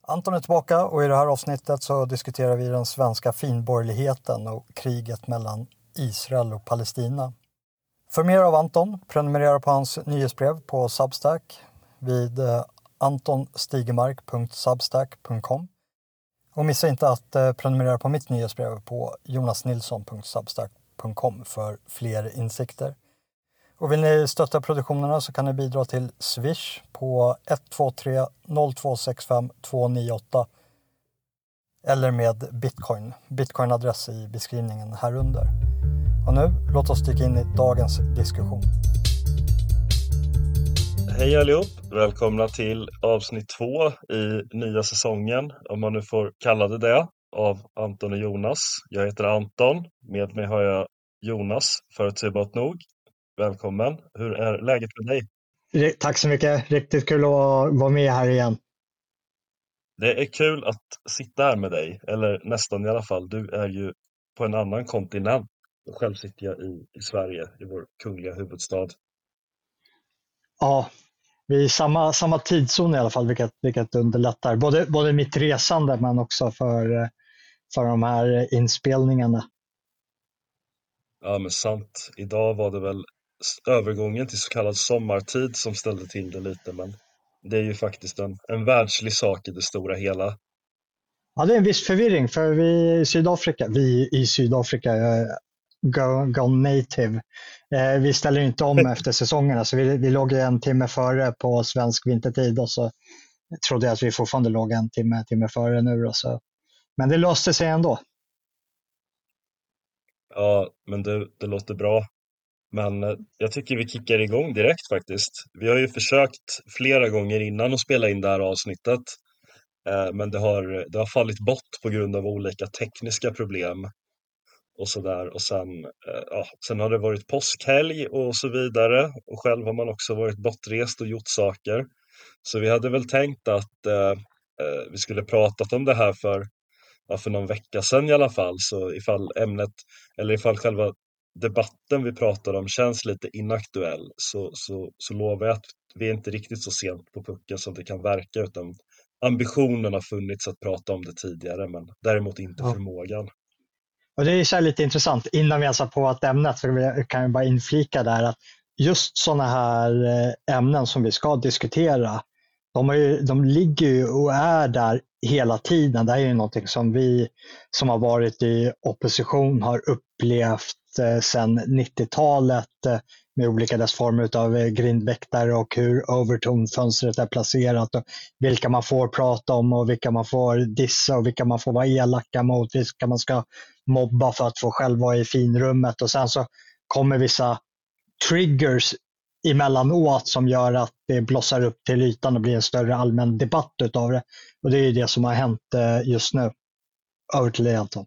Anton är tillbaka och i det här avsnittet så diskuterar vi den svenska finborgerligheten och kriget mellan Israel och Palestina. För mer av Anton, prenumerera på hans nyhetsbrev på Substack vid antonstigemark.substack.com. Och missa inte att prenumerera på mitt nyhetsbrev på jonasnilsson.substack.com för fler insikter. Och vill ni stötta produktionerna så kan ni bidra till Swish på 123 0265 298 eller med Bitcoin. Bitcoin-adress i beskrivningen här under. Och nu, låt oss dyka in i dagens diskussion. Hej allihop, välkomna till avsnitt 2 i nya säsongen, om man nu får kalla det, av Anton och Jonas. Jag heter Anton, med mig har jag Jonas, förutsägbart nog. Välkommen, hur är läget med dig? Tack så mycket, riktigt kul att vara med här igen. Det är kul att sitta här med dig, eller nästan i alla fall. Du är ju på en annan kontinent. Själv sitter jag i Sverige, i vår kungliga huvudstad. Ja, vi är i samma tidszon i alla fall, vilket underlättar. Både mitt resande men också för de här inspelningarna. Ja, men sant. Idag var det väl övergången till så kallad sommartid som ställde till det lite, men det är ju faktiskt en världslig sak i det stora hela. Ja, det är en viss förvirring för vi i Sydafrika gone native. Vi ställer inte om efter säsongerna så vi låg en timme före på svensk vintertid och så trodde jag att vi fortfarande låg en timme före nu. Så. Men det löste sig ändå. Ja, men det låter bra. Men jag tycker vi kickar igång direkt faktiskt. Vi har ju försökt flera gånger innan att spela in det här avsnittet. Men det har fallit bort på grund av olika tekniska problem och sådär. Och sen har det varit påskhelg och så vidare. Och själv har man också varit bortrest och gjort saker. Så vi hade väl tänkt att vi skulle pratat om det här för någon vecka sedan i alla fall. Så ifall ämnet, eller ifall själva debatten vi pratar om känns lite inaktuell så lovar jag att vi är inte riktigt så sent på pucken som det kan verka, utan ambitionen har funnits att prata om det tidigare, men däremot inte förmågan. Och det är så här lite intressant, innan vi ens har på ett ämnet så kan jag bara inflika där att just sådana här ämnen som vi ska diskutera, de ligger ju och är där hela tiden. Det är ju någonting som vi som har varit i opposition har upplevt sedan 90-talet med olika dess former av grindväktare och hur Overton-fönstret är placerat och vilka man får prata om och vilka man får dissa och vilka man får vara elaka mot, vilka man ska mobba för att få själv vara i finrummet, och sen så kommer vissa triggers emellanåt som gör att det blossar upp till ytan och blir en större allmän debatt utav det. Och det är det som har hänt just nu. Över till dig, Anton.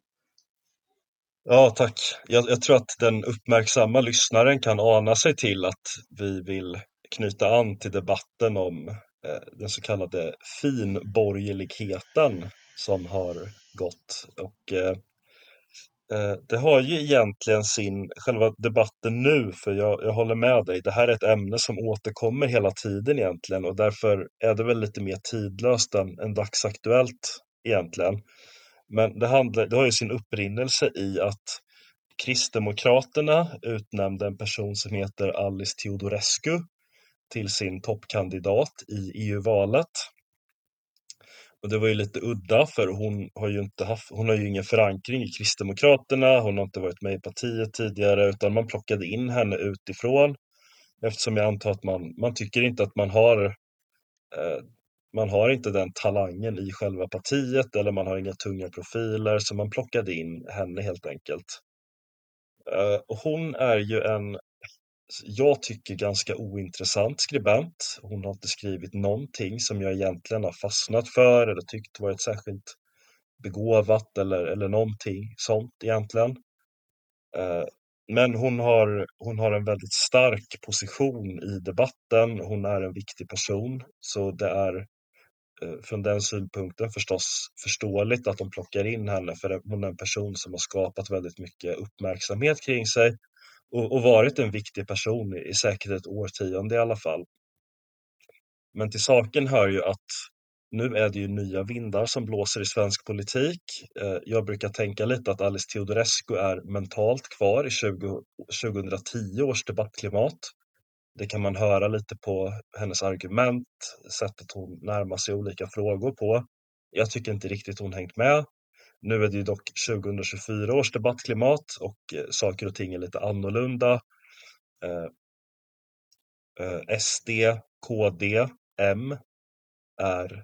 Ja, tack. Jag tror att den uppmärksamma lyssnaren kan ana sig till att vi vill knyta an till debatten om den så kallade finborgerligheten som har gått. Och det har ju egentligen själva debatten nu, för jag håller med dig. Det här är ett ämne som återkommer hela tiden egentligen, och därför är det väl lite mer tidlöst än dagsaktuellt egentligen. Men det har ju sin upprinnelse i att Kristdemokraterna utnämnde en person som heter Alice Teodorescu till sin toppkandidat i EU-valet. Och det var ju lite udda, för hon har ju ingen förankring i Kristdemokraterna, hon har inte varit med i partiet tidigare, utan man plockade in henne utifrån, eftersom jag antar att man tycker inte att man har inte den talangen i själva partiet, eller man har inga tunga profiler, så man plockade in henne helt enkelt. Och hon är ju jag tycker ganska ointressant skribent. Hon har inte skrivit någonting som jag egentligen har fastnat för eller tyckt varit särskilt begåvat eller någonting sånt egentligen. Men hon har en väldigt stark position i debatten. Hon är en viktig person, så det är från den synpunkten förstås förståeligt att de plockar in henne, för hon är en person som har skapat väldigt mycket uppmärksamhet kring sig och varit en viktig person i säkert ett årtionde i alla fall. Men till saken hör ju att nu är det ju nya vindar som blåser i svensk politik. Jag brukar tänka lite att Alice Teodorescu är mentalt kvar i 2010 års debattklimat. Det kan man höra lite på hennes argument, sättet hon närmar sig olika frågor på. Jag tycker inte riktigt hon hängt med. Nu är det ju dock 2024 års debattklimat och saker och ting är lite annorlunda. SD, KD, M är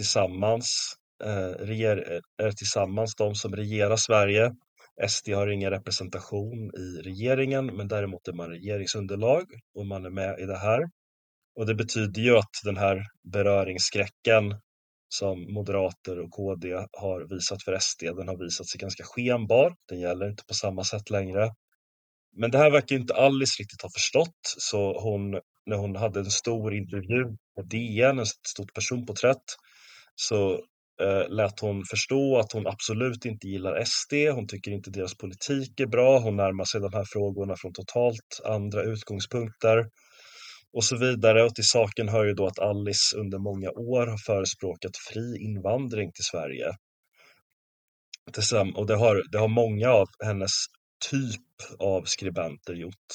tillsammans de som regerar Sverige. SD har ingen representation i regeringen, men däremot är man regeringsunderlag och man är med i det här. Och det betyder ju att den här beröringsskräcken som Moderater och KD har visat för SD, den har visat sig ganska skenbar. Den gäller inte på samma sätt längre. Men det här verkar inte Alice riktigt ha förstått, så när hon hade en stor intervju på DN, ett stort personporträtt, så lät hon förstå att hon absolut inte gillar SD, hon tycker inte deras politik är bra, hon närmar sig de här frågorna från totalt andra utgångspunkter och så vidare. Och till saken hör ju då att Alice under många år har förespråkat fri invandring till Sverige. Och det har många av hennes typ av skribenter gjort.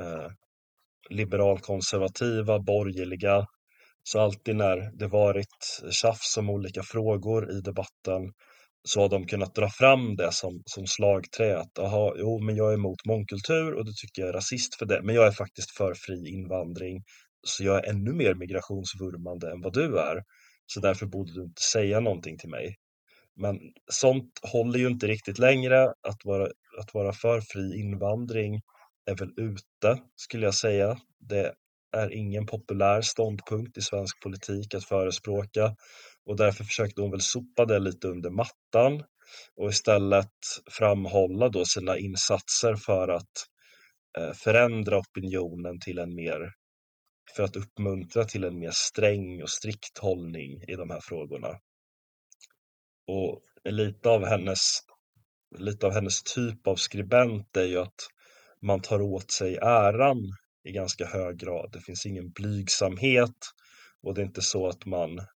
Liberalkonservativa, borgerliga. Så alltid när det varit tjafs om olika frågor i debatten så har de kunnat dra fram det som slagträ. Att men jag är emot mångkultur och det tycker jag är rasist för det. Men jag är faktiskt för fri invandring. Så jag är ännu mer migrationsvurmande än vad du är. Så därför borde du inte säga någonting till mig. Men sånt håller ju inte riktigt längre. Att vara för fri invandring är väl ute, skulle jag säga. Det är ingen populär ståndpunkt i svensk politik att förespråka. Och därför försökte hon väl sopa det lite under mattan. Och istället framhålla då sina insatser för att förändra opinionen för att uppmuntra till en mer sträng och strikt hållning i de här frågorna. Och lite av hennes typ av skribent är ju att man tar åt sig äran i ganska hög grad. Det finns ingen blygsamhet och det är inte så att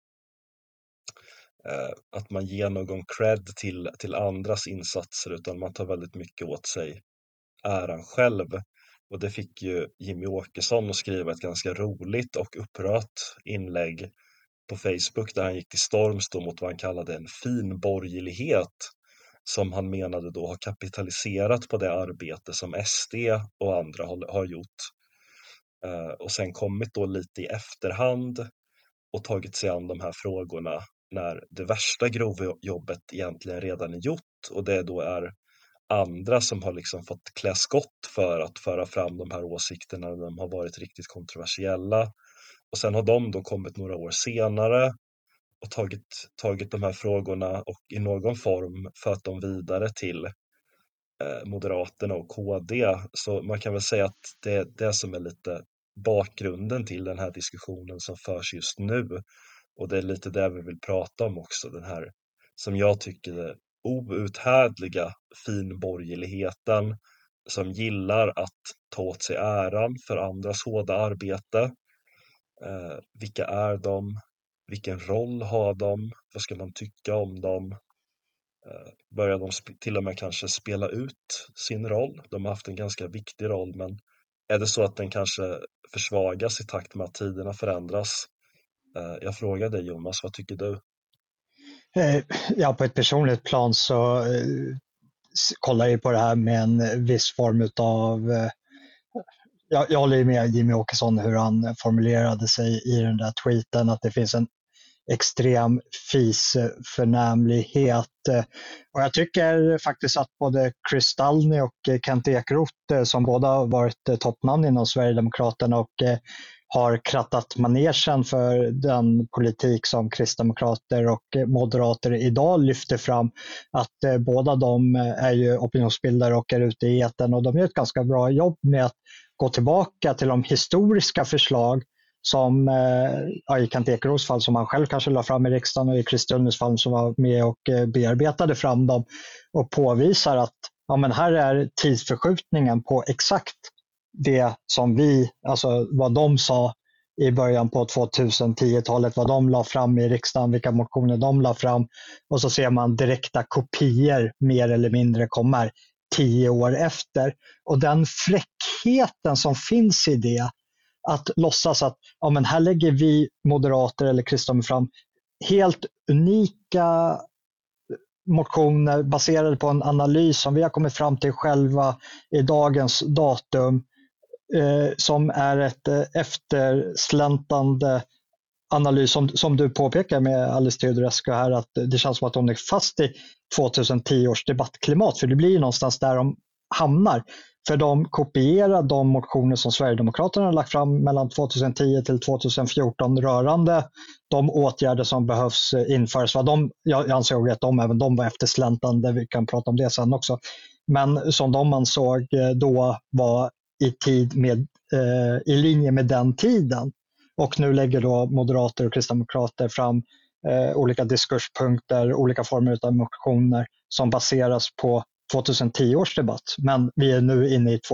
man ger någon cred till andras insatser, utan man tar väldigt mycket åt sig äran själv. Och det fick ju Jimmy Åkesson att skriva ett ganska roligt och upprört inlägg på Facebook där han gick till storms mot vad han kallade en fin borgerlighet som han menade då har kapitaliserat på det arbete som SD och andra har gjort. Och sen kommit då lite i efterhand och tagit sig an de här frågorna när det värsta grovjobbet egentligen redan är gjort, och det då är andra som har liksom fått klä skott för att föra fram de här åsikterna när de har varit riktigt kontroversiella. Och sen har de då kommit några år senare och tagit de här frågorna och i någon form fört dem vidare till Moderaterna och KD. Så man kan väl säga att det är det som är lite bakgrunden till den här diskussionen som förs just nu. Och det är lite det vi vill prata om också, den här som jag tycker är outhärdliga finborgerligheten som gillar att ta åt sig äran för andras hårda arbete. Vilka är de? Vilken roll har de? Vad ska man tycka om dem? Börjar de till och med kanske spela ut sin roll? De har haft en ganska viktig roll, men är det så att den kanske försvagas i takt med att tiderna förändras? Jag frågar dig, Jonas, vad tycker du? Ja, på ett personligt plan så kollar jag på det här med en viss form av jag håller med Jimmy Åkesson hur han formulerade sig i den där tweeten, att det finns en extrem fisförnämlighet. Och jag tycker faktiskt att både Chris Stalny och Kent Ekeroth, som båda har varit toppnamn inom Sverigedemokraterna och har krattat manegen för den politik som kristdemokrater och moderater idag lyfter fram, att båda de är ju opinionsbildare och är ute i etern, och de gör ett ganska bra jobb med att gå tillbaka till de historiska förslag som i Kent Ekeroths fall som han själv kanske la fram i riksdagen, och i Chris Stalnys fall som var med och bearbetade fram dem, och påvisar att men här är tidsförskjutningen på exakt det som alltså vad de sa i början på 2010-talet, vad de la fram i riksdagen, vilka motioner de la fram. Och så ser man direkta kopior mer eller mindre kommer 10 år efter. Och den fräckheten som finns i det, att låtsas att ja, men här lägger vi moderater eller kristdemokrater fram helt unika motioner baserade på en analys som vi har kommit fram till själva i dagens datum, som är ett eftersläntande analys som du påpekar med Alice Teodorescu här, att det känns som att hon är fast i 2010 års debattklimat, för det blir någonstans där de hamnar. För de kopierar de motioner som Sverigedemokraterna har lagt fram mellan 2010 till 2014 rörande de åtgärder som behövs införas. Jag ansåg att även de var eftersläntande, vi kan prata om det sen också. Men som de ansåg då var i linje med den tiden. Och nu lägger då moderater och kristdemokrater fram olika diskurspunkter, olika former av motioner som baseras på 2010 års debatt. Men vi är nu inne i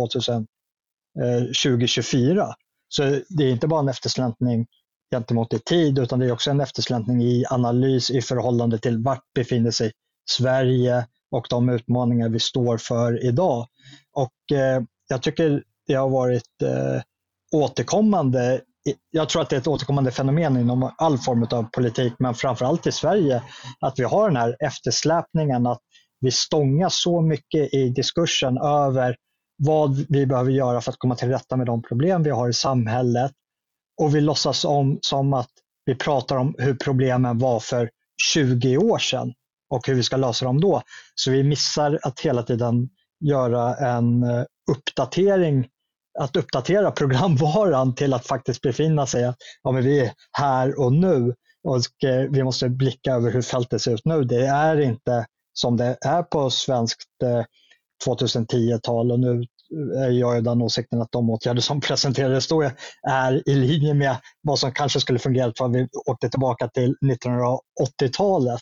2024. Så det är inte bara en eftersläntning gentemot i tid, utan det är också en eftersläntning i analys i förhållande till vart befinner sig Sverige och de utmaningar vi står för idag. Och jag tycker det har varit återkommande. Jag tror att det är ett återkommande fenomen inom all form av politik, men framförallt i Sverige, att vi har den här eftersläpningen, att vi stångar så mycket i diskursen över vad vi behöver göra för att komma till rätta med de problem vi har i samhället. Och vi låtsas som att vi pratar om hur problemen var för 20 år sedan och hur vi ska lösa dem då. Så vi missar att hela tiden göra en uppdatering, att uppdatera programvaran till att faktiskt befinna sig att men vi är här och nu, och vi måste blicka över hur fältet ser ut nu. Det är inte som det är på svenskt 2010-tal, och nu är jag den åsikten att de åtgärder som presenterades då är i linje med vad som kanske skulle fungera för att vi åkte tillbaka till 1980-talet.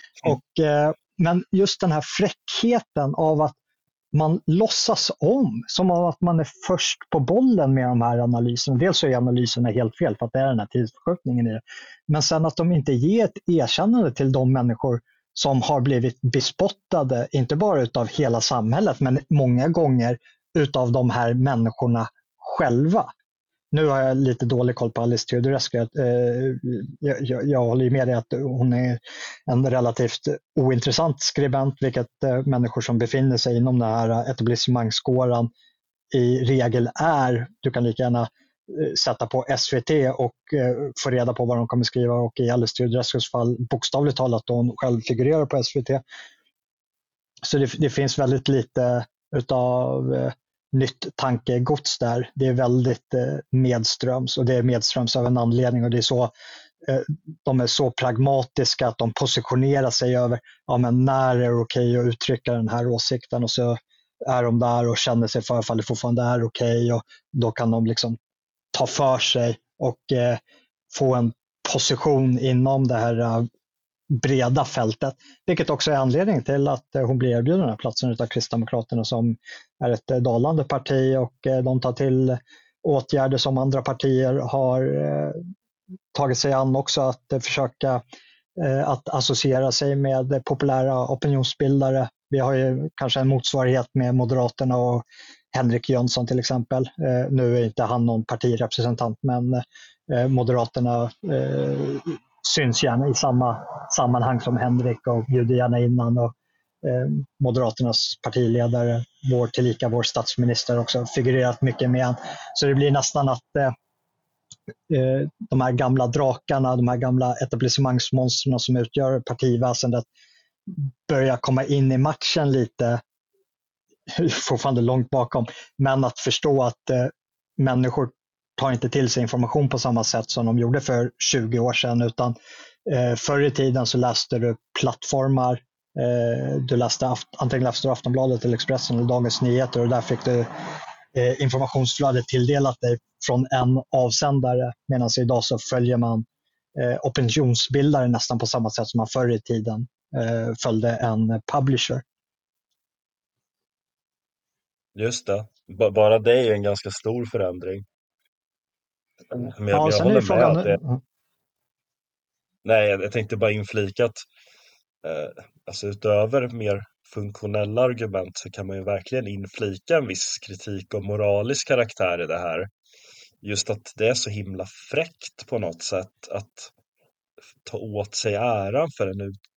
Men just den här fräckheten av att man låtsas som att man är först på bollen med de här analyserna. Dels så är analyserna helt fel för att det är den här tidsförskjutningen i det. Men sen att de inte ger ett erkännande till de människor som har blivit bespottade, inte bara utav hela samhället, men många gånger utav de här människorna själva. Nu har jag lite dålig koll på Alice Teodorescu. Jag håller med dig att hon är en relativt ointressant skribent, vilket människor som befinner sig inom den här etablissemangsskåran i regel är. Du kan lika gärna sätta på SVT och få reda på vad de kommer skriva, och i Alice Teodorescus fall bokstavligt talat då hon själv figurerar på SVT. Så det finns väldigt lite utav nytt tankegods där. Det är väldigt medströms, och det är medströms av en anledning, och det är så de är så pragmatiska att de positionerar sig över men när är det okej att uttrycka den här åsikten, och så är de där och känner sig för det fortfarande är okej, och då kan de liksom ta för sig och få en position inom det här breda fältet, vilket också är anledningen till att hon blir erbjuden den här platsen av Kristdemokraterna, som är ett dalande parti, och de tar till åtgärder som andra partier har tagit sig an också, att försöka att associera sig med populära opinionsbildare. Vi har ju kanske en motsvarighet med Moderaterna och Henrik Jönsson till exempel. Nu är inte han någon partirepresentant, men Moderaterna syns gärna i samma sammanhang som Henrik och bjuder gärna innan, och Moderaternas partiledare, tillika vår statsminister, också figurerat mycket med han. Så det blir nästan att de här gamla drakarna, de här gamla etablissemangsmonsterna som utgör partiväsendet börjar komma in i matchen lite, fortfarande långt bakom, men att förstå att människor tar inte till sig information på samma sätt som de gjorde för 20 år sedan, utan förr i tiden så läste du plattformar, du läste antingen Aftonbladet eller Expressen eller Dagens Nyheter, och där fick du informationsflödet tilldelat dig från en avsändare, medan idag så följer man opinionsbildare nästan på samma sätt som man förr i tiden följde en publisher. Just det. Bara det är en ganska stor förändring. Men Ja, jag sen är ju håller med frågan, att nej, jag tänkte bara inflika att alltså utöver mer funktionella argument så kan man ju verkligen inflika en viss kritik av moralisk karaktär i det här. Just att det är så himla fräckt på något sätt att ta åt sig äran för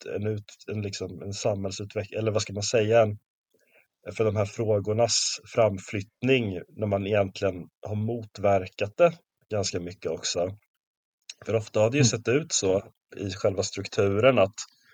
en samhällsutveckling, eller vad ska man säga, för de här frågornas framflyttning när man egentligen har motverkat det ganska mycket också. För ofta har det ju mm, sett ut så i själva strukturen att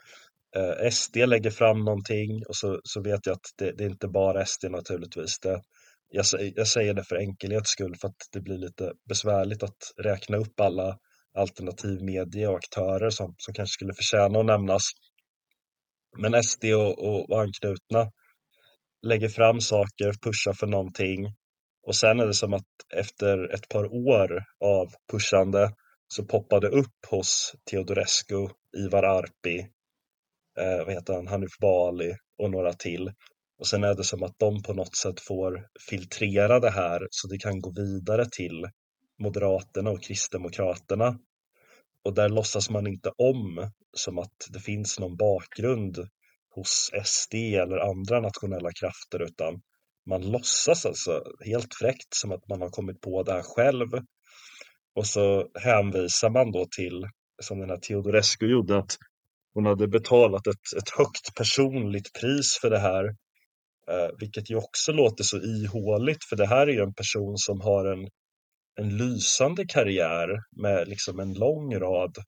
SD lägger fram någonting och så vet jag att det är inte bara SD naturligtvis. Jag säger det för enkelhets skull för att det blir lite besvärligt att räkna upp alla alternativ media och aktörer som kanske skulle förtjäna att nämnas. Men SD och anknutna lägger fram saker, pushar för någonting och sen är det som att efter ett par år av pushande så poppar det upp hos Teodorescu, Ivar Arpi, vad heter han, Hanif Bali och några till. Och sen är det som att de på något sätt får filtrera det här så det kan gå vidare till Moderaterna och Kristdemokraterna. Och där låtsas man inte om som att det finns någon bakgrund hos SD eller andra nationella krafter utan man låtsas alltså helt fräckt som att man har kommit på det här själv. Och så hänvisar man då till, som den här Teodorescu gjorde, att hon hade betalat ett högt personligt pris för det här, vilket ju också låter så ihåligt, för det här är ju en person som har en lysande karriär med liksom en lång rad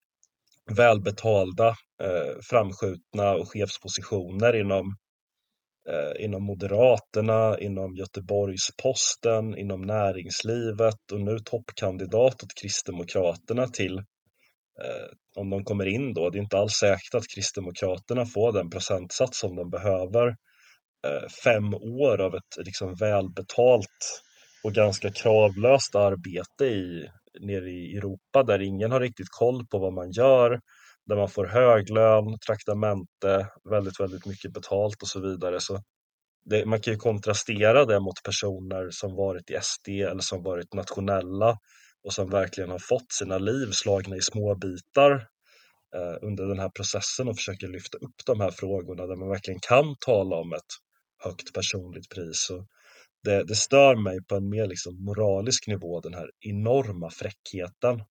välbetalda, framskjutna och chefspositioner inom Moderaterna, inom Göteborgs-Posten, inom näringslivet och nu toppkandidat åt Kristdemokraterna till om de kommer in då. Det är inte alls säkert att Kristdemokraterna får den procentsats som de behöver. 5 år av ett liksom välbetalt och ganska kravlöst arbete nere i Europa där ingen har riktigt koll på vad man gör, där man får hög lön, traktamente, väldigt, väldigt mycket betalt och så vidare. Så man kan ju kontrastera det mot personer som varit i SD eller som varit nationella och som verkligen har fått sina liv slagna i små bitar under den här processen och försöker lyfta upp de här frågorna där man verkligen kan tala om ett högt personligt pris. Och det stör mig på en mer liksom moralisk nivå, den här enorma fräckheten.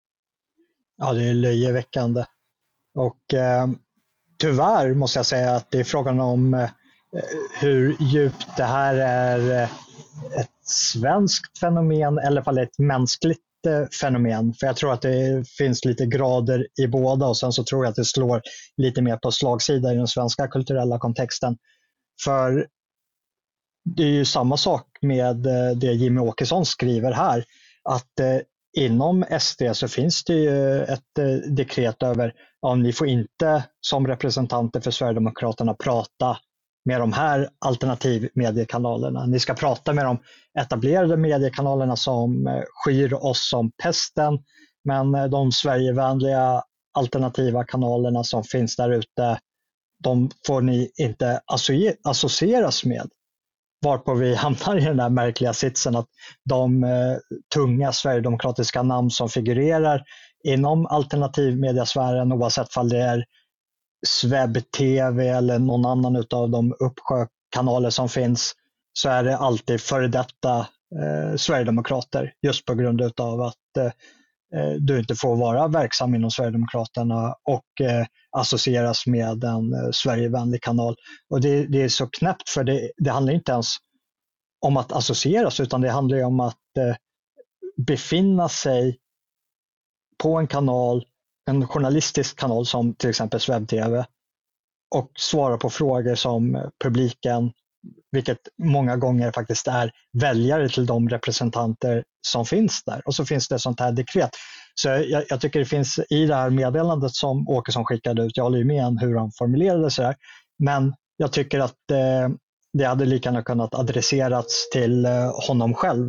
ja, det är löjeväckande. Och tyvärr måste jag säga att det är frågan om hur djupt det här är ett svenskt fenomen eller i alla fall ett mänskligt fenomen. För jag tror att det finns lite grader i båda och sen så tror jag att det slår lite mer på slagsida i den svenska kulturella kontexten. För det är ju samma sak med det Jimmy Åkesson skriver här, att inom SD så finns det ju ett dekret över om ni får inte som representanter för Sverigedemokraterna prata med de här alternativmediekanalerna. Ni ska prata med de etablerade mediekanalerna som skyr oss som pesten, men de Sverigevänliga alternativa kanalerna som finns där ute, de får ni inte associeras med. Varpå vi hamnar i den där märkliga sitsen att de tunga sverigedemokratiska namn som figurerar inom alternativmediasfären, oavsett om det är Sveb TV eller någon annan av de uppsjökanaler som finns, så är det alltid före detta sverigedemokrater, just på grund av att du inte får vara verksam inom Sverigedemokraterna och associeras med en Sverigevänlig kanal. Och det är så knäppt, för det handlar inte ens om att associeras, utan det handlar om att befinna sig på en kanal, en journalistisk kanal som till exempel Sveb TV, och svara på frågor som publiken, vilket många gånger faktiskt är väljare till de representanter som finns där. Och så finns det sånt här dekret. Så jag tycker det finns i det här meddelandet som Åkesson skickade ut, jag håller ju med om hur han formulerade sig där, men jag tycker att det hade lika gärna kunnat adresserats till honom själv.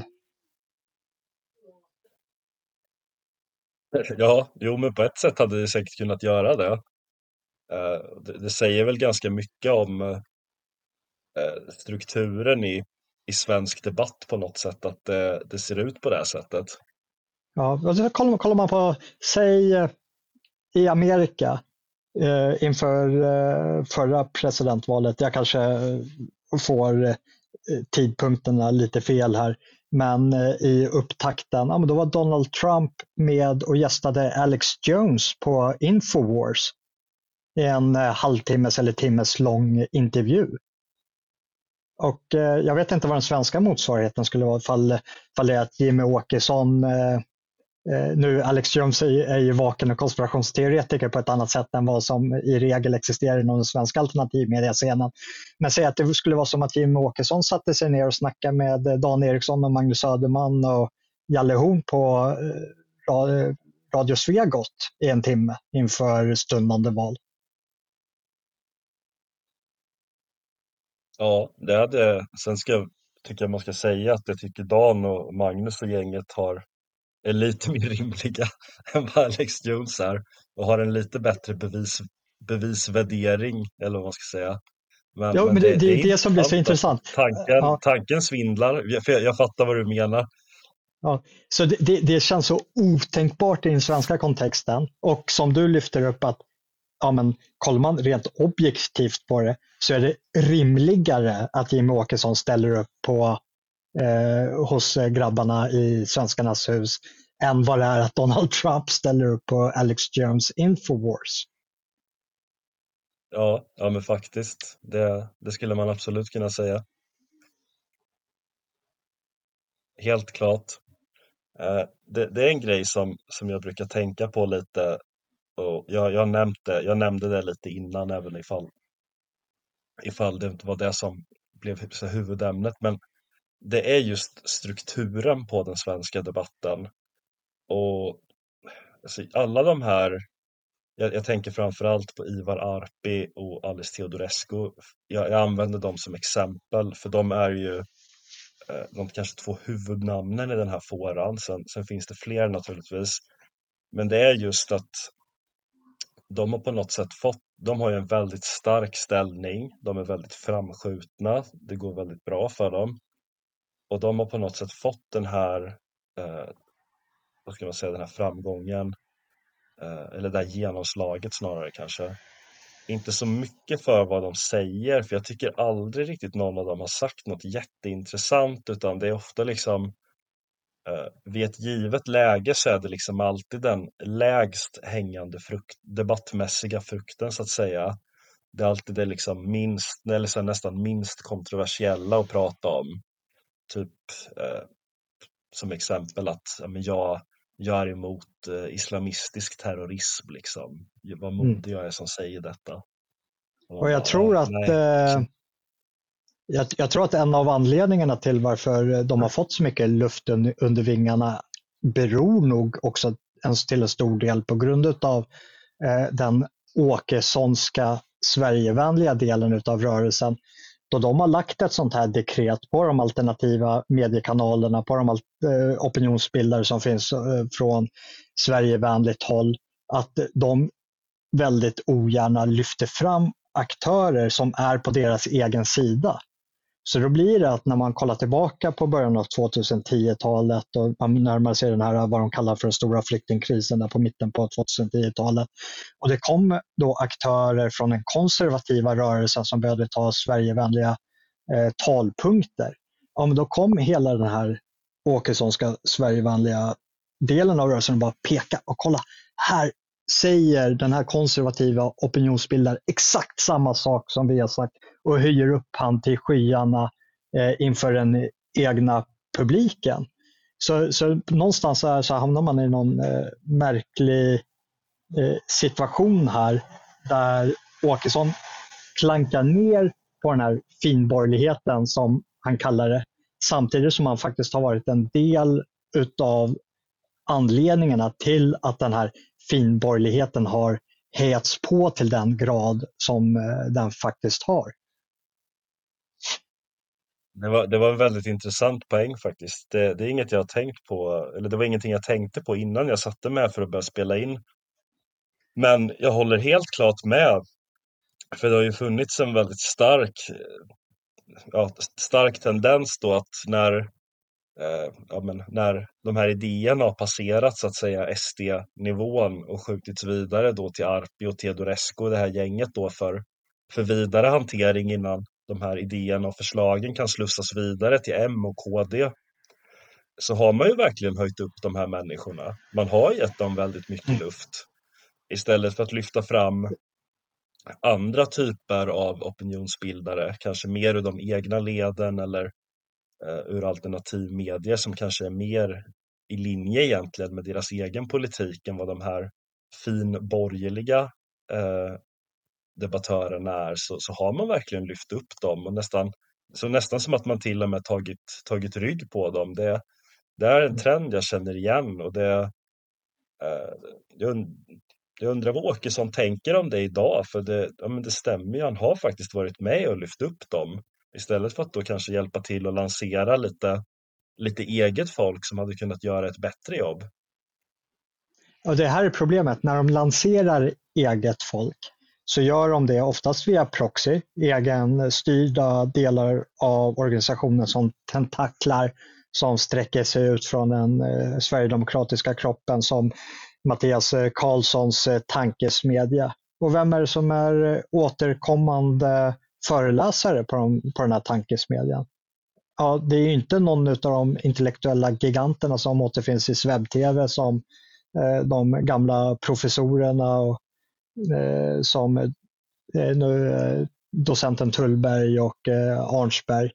Ja, jo, men på ett sätt hade det säkert kunnat göra det. Det säger väl ganska mycket om strukturen i svensk debatt på något sätt, att det ser ut på det här sättet. Ja, och så kollar man på, säg i Amerika inför förra presidentvalet, jag kanske får tidpunkterna lite fel här, men i upptakten, ja, men då var Donald Trump med och gästade Alex Jones på Infowars i en halvtimmes eller timmes lång intervju. Och jag vet inte vad den svenska motsvarigheten skulle vara fall det är att Jimmy Åkesson nu Alex Jones är ju vaken och konspirationsteoretiker på ett annat sätt än vad som i regel existerar inom den svenska alternativmediascenen. Men säg att det skulle vara som att Jimmy Åkesson satte sig ner och snackade med Dan Eriksson och Magnus Söderman och Jalle Horn på Radio Svegot i en timme inför stundande val. Ja, sen tycker jag man ska säga att jag tycker Dan och Magnus och gänget är lite mer rimliga än vad Alex Jones är och har en lite bättre bevisvärdering, eller vad man ska säga. Ja, Men men det det är är det som blir så intressant att intressant. Ja, tanken svindlar. Jag fattar vad du menar. ja. Så det känns så otänkbart i den svenska kontexten. Och som du lyfter upp att ja, men kollar man rent objektivt på det så är det rimligare att Jimmy Åkesson ställer upp hos grabbarna i Svenskarnas hus än vad det är att Donald Trump ställer upp på Alex Jones Infowars. Ja, men faktiskt. Det skulle man absolut kunna säga. Helt klart. Det är en grej som jag brukar tänka på lite, och jag nämnde det lite innan, även ifall det inte var det som blev så huvudämnet, men det är just strukturen på den svenska debatten. Och alltså, alla de här, jag tänker framförallt på Ivar Arpi och Alice Teodorescu. Jag använder dem som exempel, för de är ju de kanske två huvudnamnen i den här fåran. Sen finns det fler naturligtvis. Men det är just att de har på något sätt de har ju en väldigt stark ställning. De är väldigt framskjutna. Det går väldigt bra för dem. Och de har på något sätt fått den här, vad ska man säga, den här framgången. Eller det här genomslaget snarare kanske. Inte så mycket för vad de säger, för jag tycker aldrig riktigt någon av dem har sagt något jätteintressant, utan det är ofta liksom vid ett givet läge så är det liksom alltid den lägst hängande debattmässiga frukten så att säga. Det är alltid det liksom minst, eller så nästan minst kontroversiella att prata om. Typ som exempel att ja, men jag är emot islamistisk terrorism liksom. Vad modig jag är som säger detta. Och jag tror att nej. jag tror att en av anledningarna till varför de har fått så mycket luft under vingarna beror nog också till en stor del på grund av den Åkessonska Sverigevänliga delen av rörelsen. Då de har lagt ett sånt här dekret på de alternativa mediekanalerna, på de opinionsbildare som finns från Sverigevänligt håll, att de väldigt ogärna lyfter fram aktörer som är på deras egen sida. Så då blir det att när man kollar tillbaka på början av 2010-talet och man närmar sig den här vad de kallar för den stora flyktingkrisen där på mitten på 2010-talet. Och det kom då aktörer från den konservativa rörelsen som började ta Sverigevänliga talpunkter. Ja, men då kom hela den här Åkessonska Sverigevänliga delen av rörelsen och bara peka och kolla, här säger den här konservativa opinionsbildaren exakt samma sak som vi har sagt och höjer upp han till skyarna inför den egna publiken. Så någonstans så hamnar man i någon märklig situation här där Åkesson klankar ner på den här finborgerligheten som han kallar det, samtidigt som han faktiskt har varit en del utav anledningarna till att den här finborgerligheten har hejats på till den grad som den faktiskt har. Det var en väldigt intressant poäng faktiskt. Det är inget jag har tänkt på, eller det var ingenting jag tänkte på innan jag satte mig för att börja spela in. Men jag håller helt klart med. För det har ju funnits en väldigt stark tendens då att ja, men när de här idéerna har passerat så att säga SD-nivån och skjutits vidare då till Arpi och Teodorescu, det här gänget då för vidare hantering innan de här idéerna och förslagen kan slussas vidare till M och KD, så har man ju verkligen höjt upp de här människorna. Man har gett dem väldigt mycket luft. Istället för att lyfta fram andra typer av opinionsbildare, kanske mer ur de egna leden eller ur alternativmedier som kanske är mer i linje egentligen med deras egen politik än vad de här finborgerliga debattörerna är, så har man verkligen lyft upp dem och nästan som att man till och med tagit rygg på dem. Det är en trend jag känner igen, och jag undrar vad Åkesson tänker om det idag, för det stämmer ju, han har faktiskt varit med och lyft upp dem istället för att då kanske hjälpa till att lansera lite eget folk som hade kunnat göra ett bättre jobb. Och det här är problemet, när de lanserar eget folk så gör de det oftast via proxy, egen styrda delar av organisationen som tentaklar som sträcker sig ut från den sverigedemokratiska kroppen, som Mattias Karlssons tankesmedja. Och vem är det som är återkommande föreläsare på den här tankesmedjan? Ja, det är ju inte någon av de intellektuella giganterna som återfinns i webb-tv, som de gamla professorerna och som nu docenten Tullberg och Arnsberg.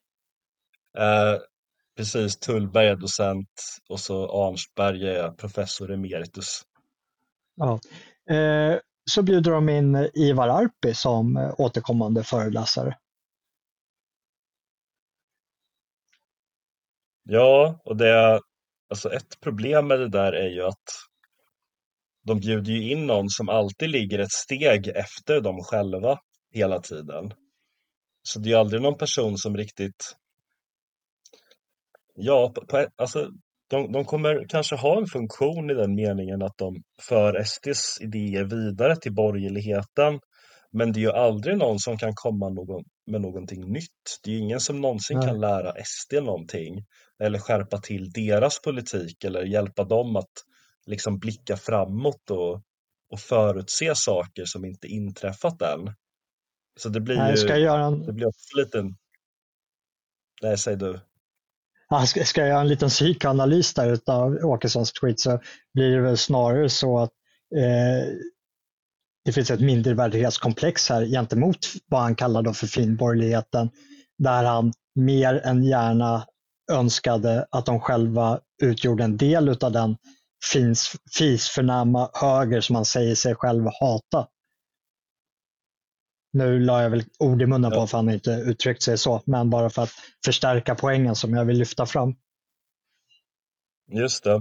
Precis, Tullberg är docent och så Arnsberg är professor emeritus. Ja. Så bjuder de in Ivar Arpi som återkommande föreläsare. Ja, och alltså ett problem med det där är ju att de bjuder ju in någon som alltid ligger ett steg efter dem själva hela tiden. Så det är ju aldrig någon person som riktigt... Ja, alltså de kommer kanske ha en funktion i den meningen att de för SDs idéer vidare till borgerligheten. Men det är ju aldrig någon som kan komma med någonting nytt. Det är ju ingen som någonsin kan lära SD någonting. Eller skärpa till deras politik. Eller hjälpa dem att liksom blicka framåt och förutse saker som inte inträffat än. Så det blir det blir också lite... Nej, säg du. Ska jag göra en liten psykoanalys där av Åkessons tweet, så blir det väl snarare så att det finns ett mindervärdighetskomplex här gentemot vad han kallar då för finborgerligheten, där han mer än gärna önskade att de själva utgjorde en del av den fisförnäma höger som han säger sig själv hata. Nu la jag väl ord i munnen på för han inte uttryckt sig så, men bara för att förstärka poängen som jag vill lyfta fram. Just det.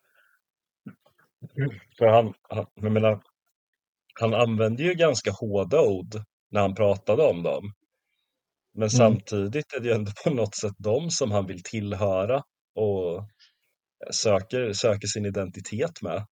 För jag menar, han använde ju ganska hårda ord när han pratade om dem. Men samtidigt är det ju ändå på något sätt de som han vill tillhöra och söker sin identitet med.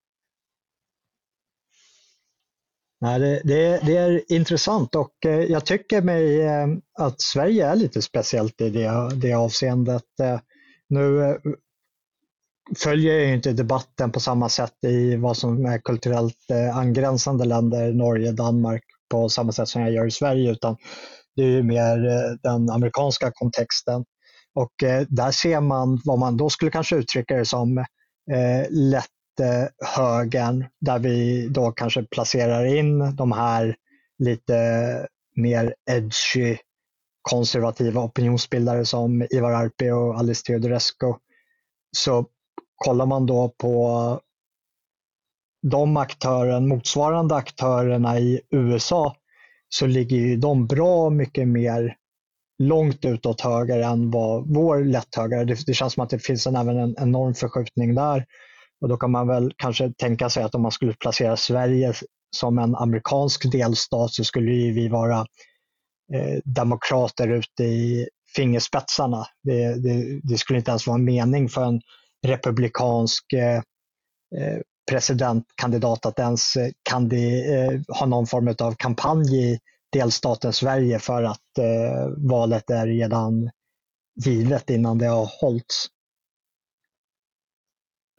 Nej, det är intressant, och jag tycker mig att Sverige är lite speciellt i det avseendet. Nu följer jag inte debatten på samma sätt i vad som är kulturellt angränsande länder, Norge, Danmark, på samma sätt som jag gör i Sverige, utan det är mer den amerikanska kontexten. Och där ser man vad man då skulle kanske uttrycka det som lätt högern, där vi då kanske placerar in de här lite mer edgy konservativa opinionsbildare som Ivar Arpi och Alice Teodorescu. Så kollar man då på de motsvarande aktörerna i USA, så ligger ju de bra mycket mer långt utåt höger än vad vår lätthöger. Det känns som att det finns även en enorm förskjutning där. Och då kan man väl kanske tänka sig att om man skulle placera Sverige som en amerikansk delstat, så skulle vi vara demokrater ute i fingerspetsarna. Det skulle inte ens vara en mening för en republikansk presidentkandidat att ens ha någon form av kampanj i delstaten Sverige, för att valet är redan givet innan det har hållits.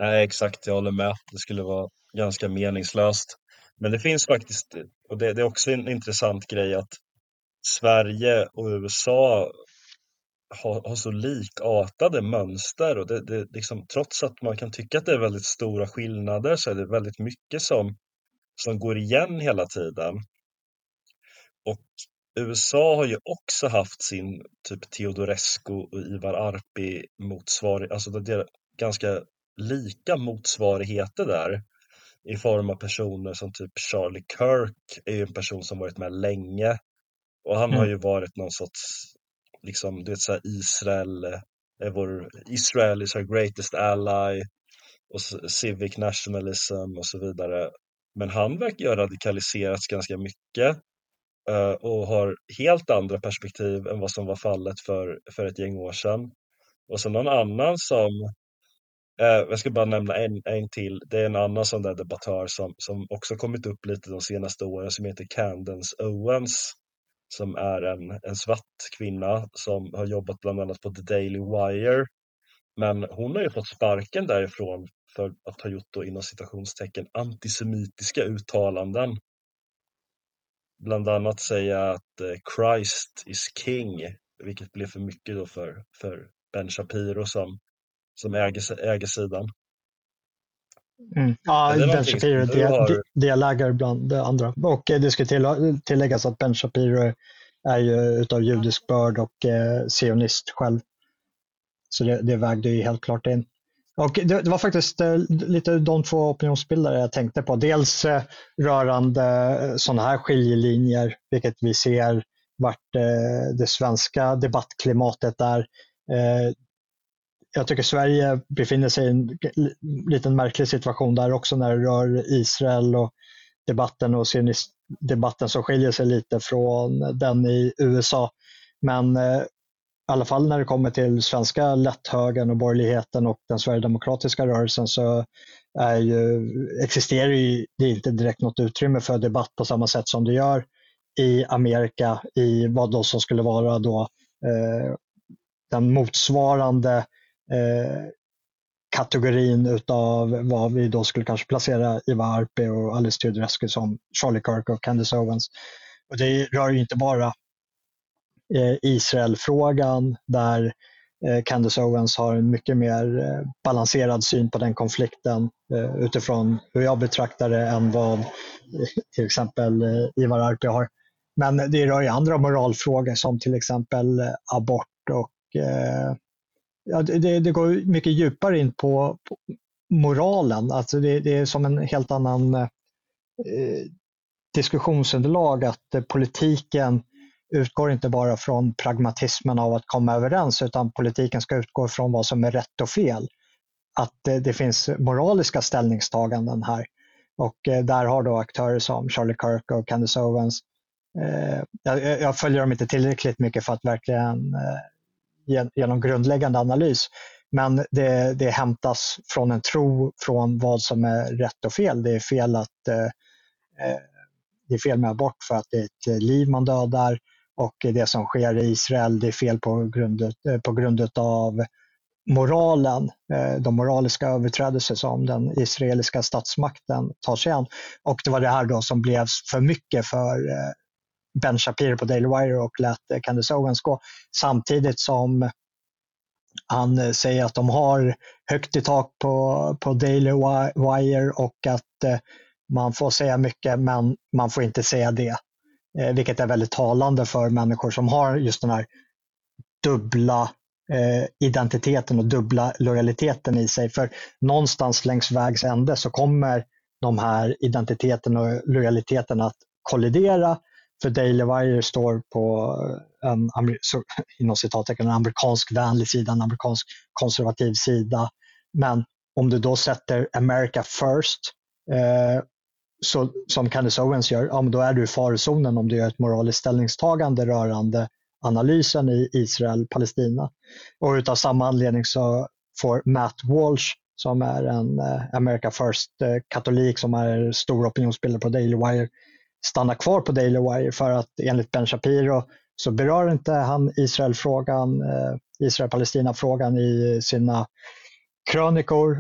Nej, exakt, jag håller med. Det skulle vara ganska meningslöst. Men det finns faktiskt, och det är också en intressant grej att Sverige och USA har så likartade mönster och det liksom, trots att man kan tycka att det är väldigt stora skillnader så är det väldigt mycket som går igen hela tiden. Och USA har ju också haft sin typ Teodorescu och Ivar Arpi motsvarighet, alltså det är ganska lika motsvarigheter där i form av personer som typ Charlie Kirk är ju en person som varit med länge och han har Mm. ju varit någon sorts liksom, du vet så här, Israel is our greatest ally och civic nationalism och så vidare. Men han verkar ju ha radikaliserats ganska mycket och har helt andra perspektiv än vad som var fallet för ett gäng år sedan. Och så någon annan som, jag ska bara nämna en till, det är en annan sån där debattör som också kommit upp lite de senaste åren som heter Candace Owens som är en svart kvinna som har jobbat bland annat på The Daily Wire. Men hon har ju fått sparken därifrån för att ha gjort då inom citationstecken antisemitiska uttalanden. Bland annat säga att Christ is king, vilket blev för mycket då för Ben Shapiro som äger sidan. Mm. Ja, Är det Ben någonting Shapiro som du har? delägare bland det andra. Och det ska tilläggas att Ben Shapiro är ju utav judisk börd och sionist själv. Så det vägde ju helt klart in. Och det var faktiskt lite de två opinionsbildare jag tänkte på. Dels rörande sådana här skiljelinjer, vilket vi ser vart det svenska debattklimatet är. Jag tycker Sverige befinner sig i en liten märklig situation där också när det rör Israel och debatten debatten som skiljer sig lite från den i USA. Men i alla fall när det kommer till svenska lätthögern och borgerligheten och den sverigedemokratiska rörelsen så existerar ju det inte direkt något utrymme för debatt på samma sätt som det gör i Amerika i vad då som skulle vara då den motsvarande kategorin utav vad vi då skulle kanske placera Ivar Arpi och Alice Teodorescu som Charlie Kirk och Candace Owens. Och det rör ju inte bara Israel-frågan där Candace Owens har en mycket mer balanserad syn på den konflikten utifrån hur jag betraktar det än vad till exempel Ivar Arpi har. Men det rör ju andra moralfrågor som till exempel abort och det går mycket djupare in på moralen. Alltså det är som en helt annan diskussionsunderlag att politiken utgår inte bara från pragmatismen av att komma överens utan politiken ska utgå från vad som är rätt och fel. Att det finns moraliska ställningstaganden här. Och där har då aktörer som Charlie Kirk och Candace Owens jag följer dem inte tillräckligt mycket för att verkligen genom grundläggande analys. Men det hämtas från en tro från vad som är rätt och fel. Det är fel det är fel med abort för att det är ett liv man dödar och det som sker i Israel det är fel på grund av moralen, de moraliska överträdelser som den israeliska statsmakten tar sig an. Och det var det här då som blev för mycket för Ben Shapiro på Daily Wire och lät Candace Owens gå. Samtidigt som han säger att de har högt i tak på Daily Wire och att man får säga mycket men man får inte säga det. Vilket är väldigt talande för människor som har just den här dubbla identiteten och dubbla lojaliteten i sig. För någonstans längs vägs ände så kommer de här identiteten och lojaliteten att kollidera. För Daily Wire står på inom citattecken en amerikansk vänlig sida, en amerikansk konservativ sida. Men om du då sätter America first så, som Candace Owens gör, ja, men då är du i farozonen om du gör ett moraliskt ställningstagande rörande analysen i Israel-Palestina. Och utav samma anledning så får Matt Walsh, som är en America First-katolik som är stor opinionsbildare på Daily Wire, stanna kvar på Daily Wire för att enligt Ben Shapiro så berör inte han Israel-Palestina-frågan i sina krönikor.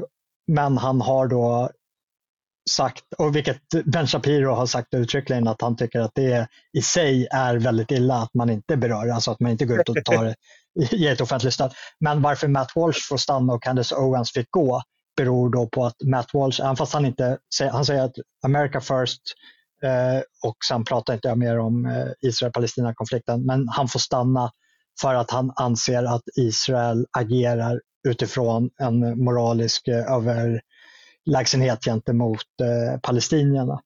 Men han har då sagt, och vilket Ben Shapiro har sagt uttryckligen, att han tycker att det i sig är väldigt illa att man inte berör, alltså att man inte går ut och ger ett offentligt stöd. Men varför Matt Walsh får stanna och Candace Owens fick gå beror då på att Matt Walsh, även fast han säger att America first, och sen pratar inte jag mer om Israel-Palestina-konflikten, men han får stanna för att han anser att Israel agerar utifrån en moralisk överlägsenhet gentemot palestinierna.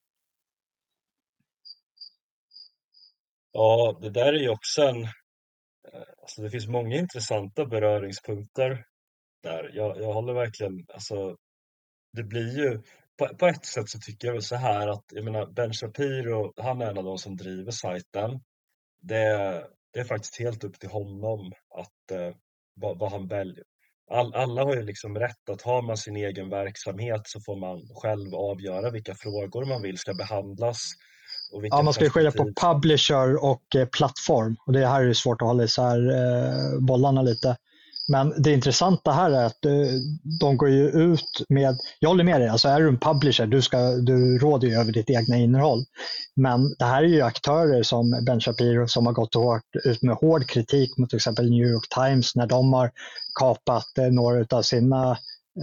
Ja, det där är ju också alltså det finns många intressanta beröringspunkter där. Jag håller verkligen, alltså det blir ju, på ett sätt så tycker jag väl så här att, jag menar, Ben Shapiro, han är en av de som driver sajten. Det är faktiskt helt upp till honom att vad han väljer. Alla har ju liksom rätt att, har man sin egen verksamhet så får man själv avgöra vilka frågor man vill ska behandlas. Och vilka man ska skilja på publisher och plattform. Och det här är ju svårt att hålla isär bollarna lite. Men det intressanta här är att de går ju ut med, jag håller med dig, alltså är du en publisher, du råder ju över ditt egna innehåll. Men det här är ju aktörer som Ben Shapiro som har gått ut med hård kritik mot till exempel New York Times när de har kapat några av sina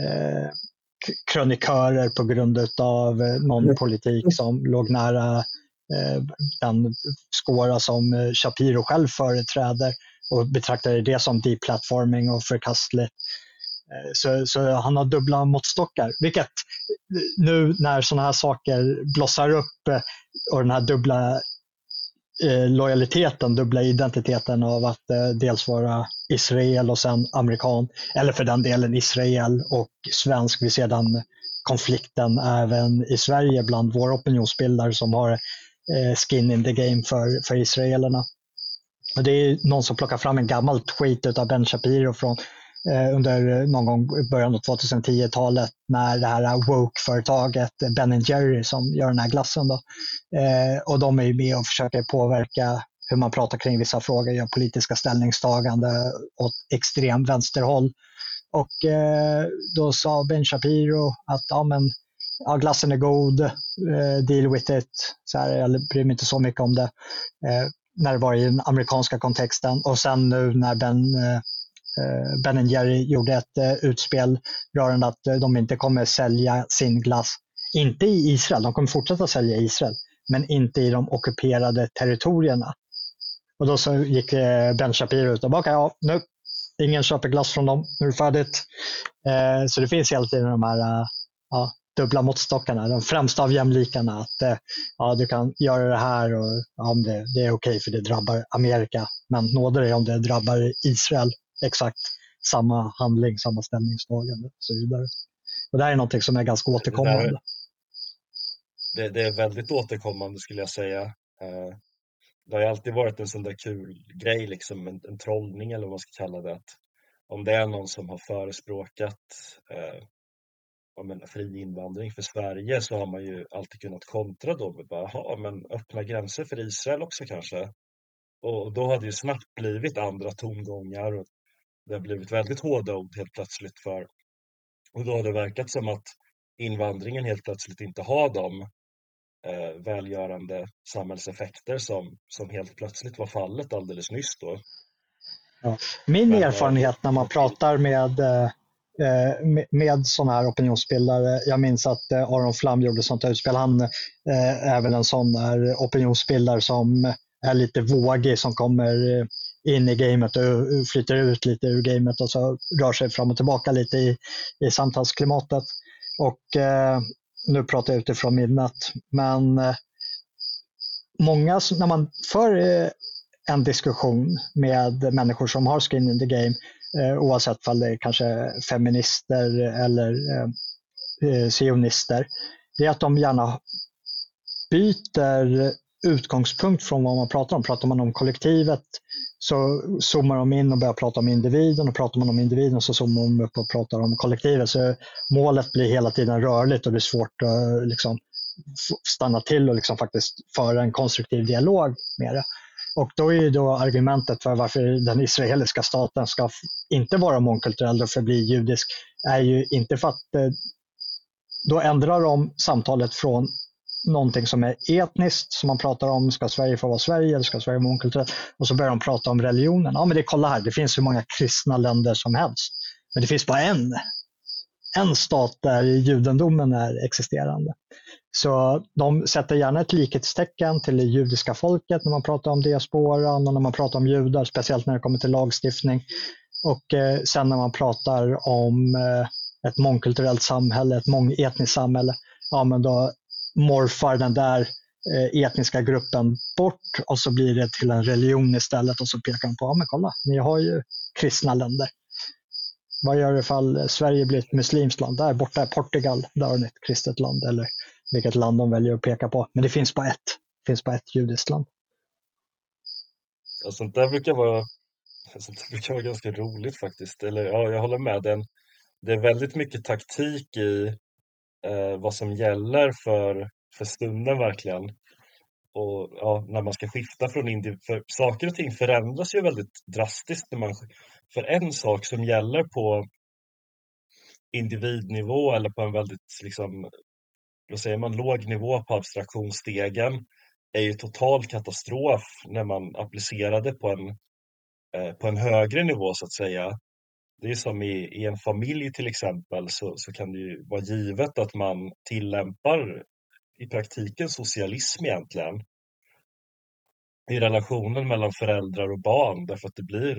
krönikörer på grund av någon politik som låg nära den skåra som Shapiro själv företräder, och betraktade det som deplatforming och förkastligt. Så han har dubbla måttstockar, vilket nu när sådana här saker blossar upp, och den här dubbla lojaliteten, dubbla identiteten av att dels vara Israel och sen amerikan, eller för den delen Israel och svensk. Vi ser den konflikten även i Sverige bland våra opinionsbildare som har skin in the game för israelerna. Och det är någon som plockar fram en gammal tweet av Ben Shapiro från under någon gång i början av 2010-talet när det här woke-företaget Ben Jerry som gör den här glassen då, och de är ju med och försöker påverka hur man pratar kring vissa frågor, gör politiska ställningstagande åt extrem vänsterhåll. Och då sa Ben Shapiro att glassen är god, deal with it, så här, jag bryr mig inte så mycket om det när det var i den amerikanska kontexten. Och sen nu när Ben Jerry gjorde ett utspel rörande att de inte kommer sälja sin glass, inte i Israel, de kommer fortsätta sälja i Israel, men inte i de ockuperade territorierna. Och då så gick Ben Shapiro ut och bara, nu, ingen köper glass från dem, nu är det färdigt. Så det finns hela tiden de här dubbla måttstockarna, de främsta av jämlikarna, att du kan göra det här och om det är okej för det drabbar Amerika, men nåder dig om det drabbar Israel, exakt samma handling, samma ställningstagande och så vidare. Och det här är någonting som är ganska återkommande. Det är väldigt återkommande skulle jag säga. Det har ju alltid varit en sån där kul grej, liksom en trollning eller vad man ska kalla det, att om det är någon som har förespråkat om en fri invandring för Sverige, så har man ju alltid kunnat kontra då med bara, men öppna gränser för Israel också kanske. Och då hade ju snabbt blivit andra tongångar och det har blivit väldigt hårda ord helt plötsligt och då har det verkat som att invandringen helt plötsligt inte har de välgörande samhällseffekter som helt plötsligt var fallet alldeles nyss då. Ja. Min erfarenhet när man pratar med sådana här opinionsbildare, jag minns att Aron Flam gjorde sånt utspel, han är väl en sån där opinionsbildare som är lite vågig, som kommer in i gamet och flyttar ut lite ur gamet och så rör sig fram och tillbaka lite i samtalsklimatet. Och nu pratar jag utifrån minnet, men många, när man för en diskussion med människor som har skin in the game, oavsett om det är kanske feminister eller sionister, det är att de gärna byter utgångspunkt från vad man pratar om. Pratar man om kollektivet så zoomar de in och börjar prata om individen, och pratar man om individen så zoomar de upp och pratar om kollektivet. Så målet blir hela tiden rörligt och det är svårt att liksom stanna till och liksom faktiskt föra en konstruktiv dialog med det. Och då är ju då argumentet för varför den israeliska staten ska inte vara mångkulturell och förbli judisk är ju inte för att då ändrar de samtalet från någonting som är etniskt, som man pratar om, ska Sverige få vara Sverige eller ska Sverige vara mångkulturellt? Och så börjar de prata om religionen. Ja, men kolla här, det finns hur många kristna länder som helst. Men det finns bara en stat där judendomen är existerande. Så de sätter gärna ett likhetstecken till det judiska folket när man pratar om diasporan och när man pratar om judar, speciellt när det kommer till lagstiftning. Och sen när man pratar om ett mångkulturellt samhälle, ett mångetniskt samhälle, ja men då morfar den där etniska gruppen bort och så blir det till en religion istället och så pekar de på, ja men kolla, ni har ju kristna länder. Vad gör det ifall Sverige blir ett muslimskt land? Där borta är Portugal, där har ni ett kristet land eller vilket land de väljer att peka på. Men det finns bara ett. Det finns bara ett judiskt land. Ja, sånt där brukar vara ganska roligt faktiskt. Eller ja, jag håller med. Det är väldigt mycket taktik i vad som gäller för stunden verkligen. Och ja, när man ska skifta från för saker och ting förändras ju väldigt drastiskt när man för en sak som gäller på individnivå eller på en väldigt liksom, vad säger man, låg nivå på abstraktionsstegen är ju total katastrof när man applicerar det på en högre nivå så att säga. Det är som i en familj till exempel så kan det ju vara givet att man tillämpar i praktiken socialism egentligen i relationen mellan föräldrar och barn därför att det blir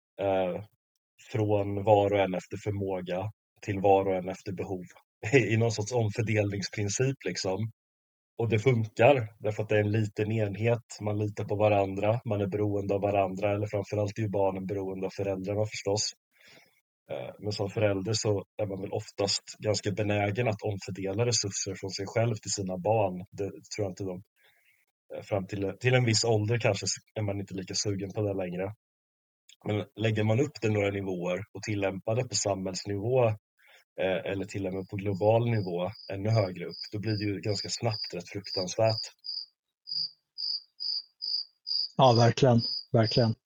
från var och en efter förmåga till var och en efter behov i någon sorts omfördelningsprincip liksom. Och det funkar därför att det är en liten enhet, man litar på varandra, man är beroende av varandra eller framförallt är ju barnen beroende av föräldrarna förstås. Men som förälder så är man väl oftast ganska benägen att omfördela resurser från sig själv till sina barn. Det tror jag inte fram till en viss ålder kanske är man inte lika sugen på det längre. Men lägger man upp det några nivåer och tillämpar det på samhällsnivå eller till och med på global nivå ännu högre upp, då blir det ju ganska snabbt rätt fruktansvärt. Ja, verkligen. Verkligen.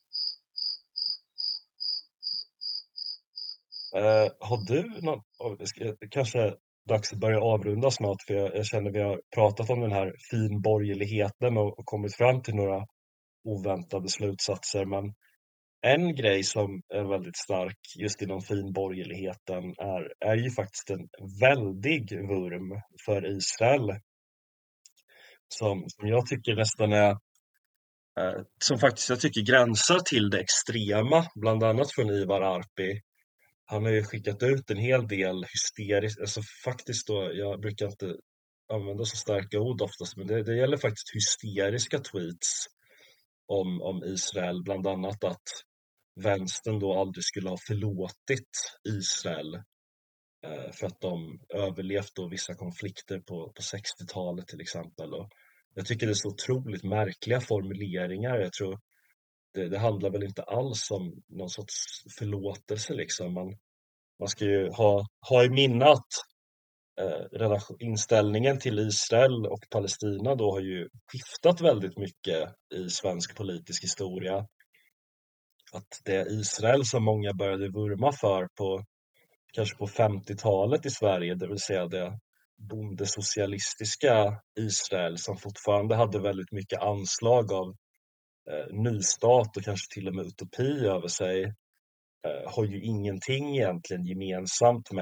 Har du någon, kanske dags att börja avrunda snart för jag känner vi har pratat om den här finborgerligheten och kommit fram till några oväntade slutsatser, men en grej som är väldigt stark just inom finborgerligheten är ju faktiskt en väldig vurm för Israel som jag tycker nästan är som faktiskt jag tycker gränsar till det extrema, bland annat från Ivar Arpi. Han har ju skickat ut en hel del hysteriskt, alltså faktiskt då, jag brukar inte använda så starka ord oftast, men det gäller faktiskt hysteriska tweets om Israel, bland annat att vänstern då aldrig skulle ha förlåtit Israel för att de överlevt då vissa konflikter på 60-talet till exempel. Och jag tycker det är så otroligt märkliga formuleringar. Jag tror det handlar väl inte alls om någon sorts förlåtelse liksom. Man ska ju ha i minne att inställningen till Israel och Palestina då har ju skiftat väldigt mycket i svensk politisk historia. Att det är Israel som många började vurma för kanske på 50-talet i Sverige, det vill säga det bondesocialistiska Israel som fortfarande hade väldigt mycket anslag av nystat och kanske till och med utopi över sig, har ju ingenting egentligen gemensamt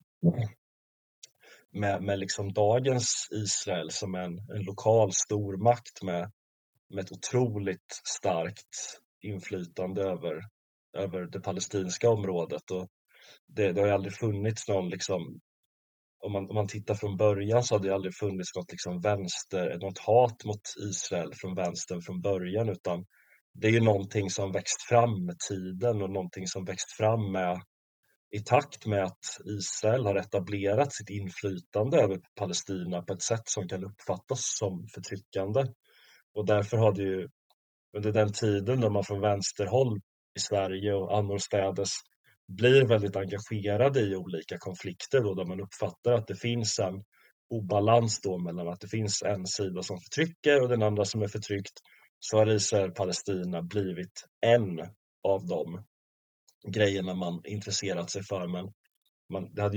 med liksom dagens Israel som en lokal stormakt med ett otroligt starkt inflytande över det palestinska området. Och det har ju aldrig funnits någon liksom, om man tittar från början så har det aldrig funnits något liksom något hat mot Israel från vänstern från början, utan det är ju någonting som växt fram med tiden och någonting som växt fram i takt med att Israel har etablerat sitt inflytande över Palestina på ett sätt som kan uppfattas som förtryckande. Och därför har det ju under den tiden när man från vänsterhåll i Sverige och annorstädes blir väldigt engagerade i olika konflikter då, där man uppfattar att det finns en obalans då mellan att det finns en sida som förtrycker och den andra som är förtryckt, så har Israel och Palestina blivit en av de grejerna man intresserat sig för. Men det hade ju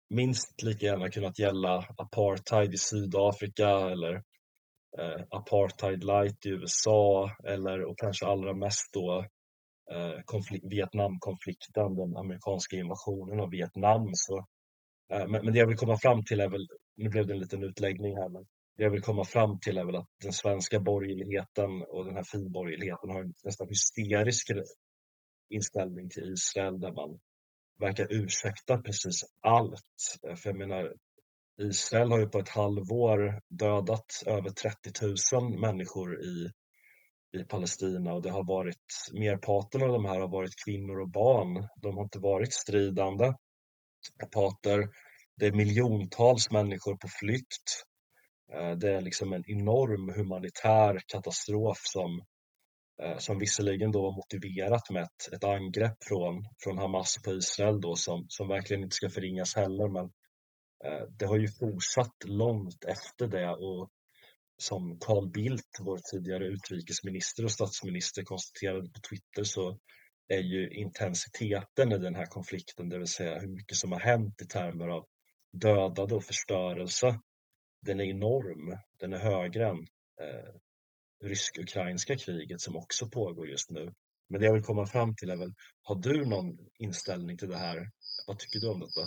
minst lika gärna kunnat gälla apartheid i Sydafrika eller apartheid light i USA eller och kanske allra mest då Vietnamkonflikten, den amerikanska invasionen av Vietnam. Så, men det jag vill komma fram till är väl, nu blev det en liten utläggning här, men det jag vill komma fram till är väl att den svenska borgerligheten och den här finborgerligheten har en nästan hysterisk inställning till Israel där man verkar ursäkta precis allt. För jag menar, Israel har ju på ett halvår dödat över 30 000 människor i Palestina och det har varit, merparten av de här har varit kvinnor och barn. De har inte varit stridande parter. Det är miljontals människor på flykt. Det är liksom en enorm humanitär katastrof som visserligen då var motiverat med ett angrepp från Hamas på Israel då som verkligen inte ska förringas heller, men det har ju fortsatt långt efter det och som Carl Bildt, vår tidigare utrikesminister och statsminister, konstaterade på Twitter så är ju intensiteten i den här konflikten, det vill säga hur mycket som har hänt i termer av dödade och förstörelse, den är enorm. Den är högre än rysk-ukrainska kriget som också pågår just nu. Men det jag vill komma fram till är väl, har du någon inställning till det här? Vad tycker du om detta?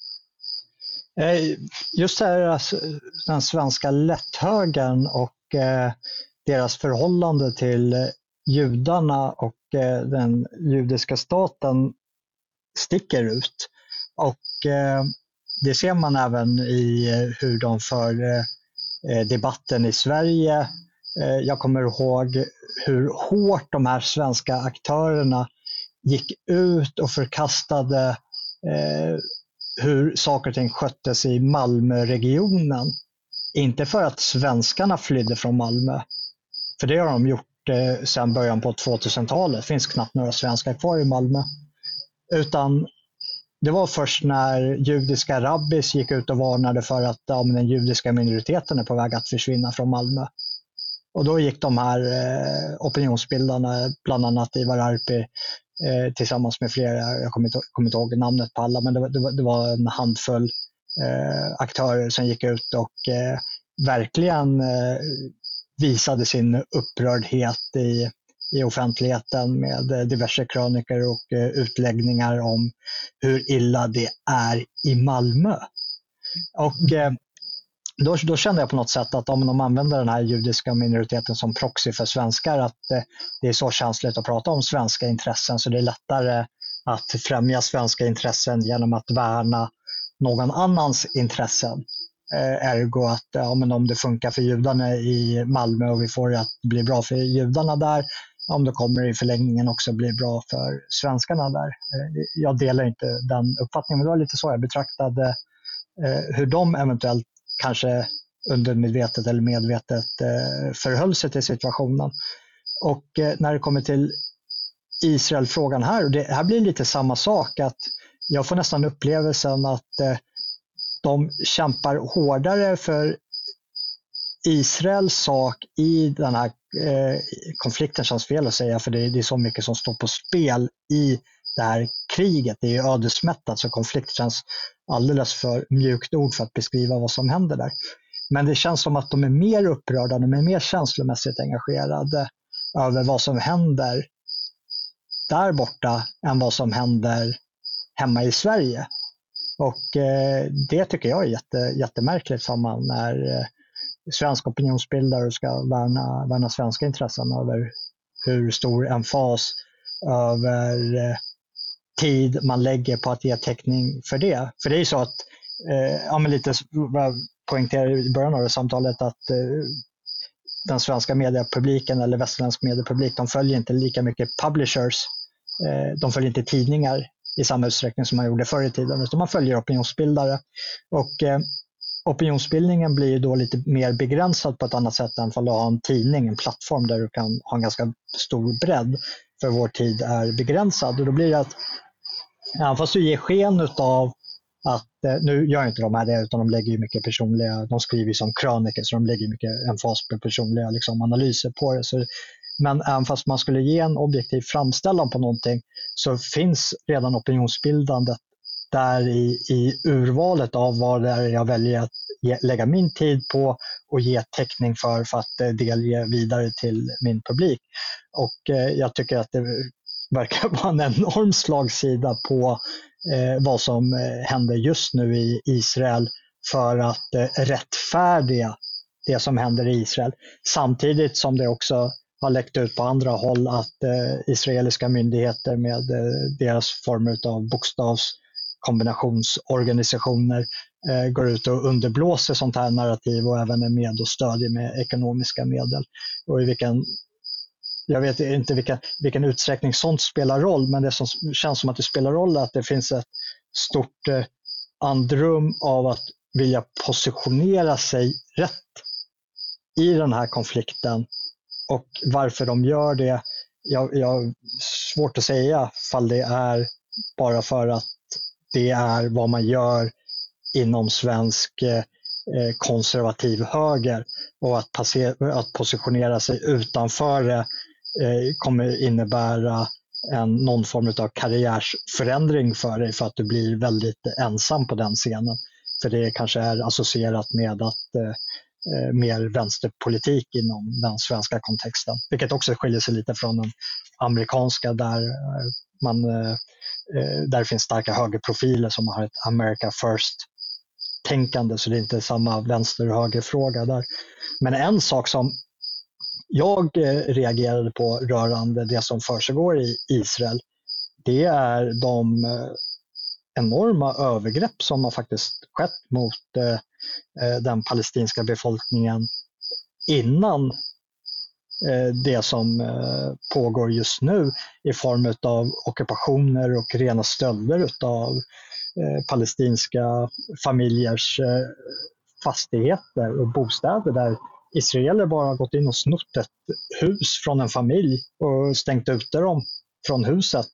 Just det här, alltså, den svenska lätthögern och deras förhållande till judarna och den judiska staten sticker ut. Och det ser man även i hur de för debatten i Sverige. Jag kommer ihåg hur hårt de här svenska aktörerna gick ut och förkastade hur saker och ting sköttes i Malmöregionen. Inte för att svenskarna flydde från Malmö, för det har de gjort sedan början på 2000-talet. Det finns knappt några svenskar kvar i Malmö. Utan det var först när judiska rabbis gick ut och varnade för att den judiska minoriteten är på väg att försvinna från Malmö. Och då gick de här opinionsbildarna, bland annat Ivar Arpi, tillsammans med flera, jag kommer inte ihåg namnet på alla, men det var en handfull aktörer som gick ut och verkligen visade sin upprördhet i offentligheten med diverse krönikor och utläggningar om hur illa det är i Malmö. Och då kände jag på något sätt att om de använder den här judiska minoriteten som proxy för svenskar, att det är så känsligt att prata om svenska intressen, så det är lättare att främja svenska intressen genom att värna någon annans intressen. Ergo att om det funkar för judarna i Malmö och vi får det att bli bra för judarna där, om det kommer i förlängningen också bli bra för svenskarna där. Jag delar inte den uppfattningen, men det var lite så jag betraktade hur de eventuellt kanske undermedvetet eller medvetet förhöll sig till situationen. Och när det kommer till Israel-frågan här, och det här blir lite samma sak, att jag får nästan upplevelsen att de kämpar hårdare för Israels sak i den här konflikten, känns fel att säga, för det är så mycket som står på spel i det här kriget. Det är ju ödesmättat, så konflikt känns alldeles för mjukt ord för att beskriva vad som händer där. Men det känns som att de är mer upprörda, de är mer känslomässigt engagerade över vad som händer där borta än vad som händer hemma i Sverige. Och det tycker jag är jättemärkligt, för man är svensk opinionsbildare och ska värna svenska intressen, över hur stor emfas över tid man lägger på att ge täckning för det. För det är ju så att, lite vad jag poängterade i början av det samtalet, att den svenska mediepubliken eller västerländsk mediepublik, de följer inte lika mycket publishers, de följer inte tidningar i samma utsträckning som man gjorde förr i tiden, utan man följer opinionsbildare. Och opinionsbildningen blir då lite mer begränsad på ett annat sätt än om du har en tidning, en plattform där du kan ha en ganska stor bredd, för vår tid är begränsad. Och då blir det att, fast du ger sken av att, nu gör inte de här det, utan de lägger ju mycket personliga, de skriver ju som kröniker, så de lägger mycket emfas på personliga analyser på det. Så, men även fast man skulle ge en objektiv framställan på någonting, så finns redan opinionsbildandet där i urvalet av vad det är jag väljer att lägga min tid på och ge täckning för att delge vidare till min publik. Och jag tycker att det verkar vara en enorm slagsida på vad som händer just nu i Israel för att rättfärdiga det som händer i Israel. Samtidigt som det också har läckt ut på andra håll att israeliska myndigheter med deras former av bokstavskombinationsorganisationer går ut och underblåser sånt här narrativ och även är med och stödjer med ekonomiska medel. Och jag vet inte vilken utsträckning sånt spelar roll, men det som känns som att det spelar roll är att det finns ett stort andrum av att vilja positionera sig rätt i den här konflikten. Och varför de gör det, jag har svårt att säga fall det är bara för att det är vad man gör inom svensk konservativ höger, och att positionera sig utanför det kommer innebära någon form av karriärsförändring för dig, för att du blir väldigt ensam på den scenen. För det kanske är associerat med att mer vänsterpolitik inom den svenska kontexten, vilket också skiljer sig lite från den amerikanska där där finns starka högerprofiler som har ett America First-tänkande, så det är inte samma vänster- och högerfråga där. Men en sak som jag reagerade på rörande det som försiggår i Israel, det är de enorma övergrepp som har faktiskt skett mot den palestinska befolkningen innan det som pågår just nu i form av ockupationer och rena stölder av palestinska familjers fastigheter och bostäder, där israeler bara har gått in och snott ett hus från en familj och stängt ute dem från huset.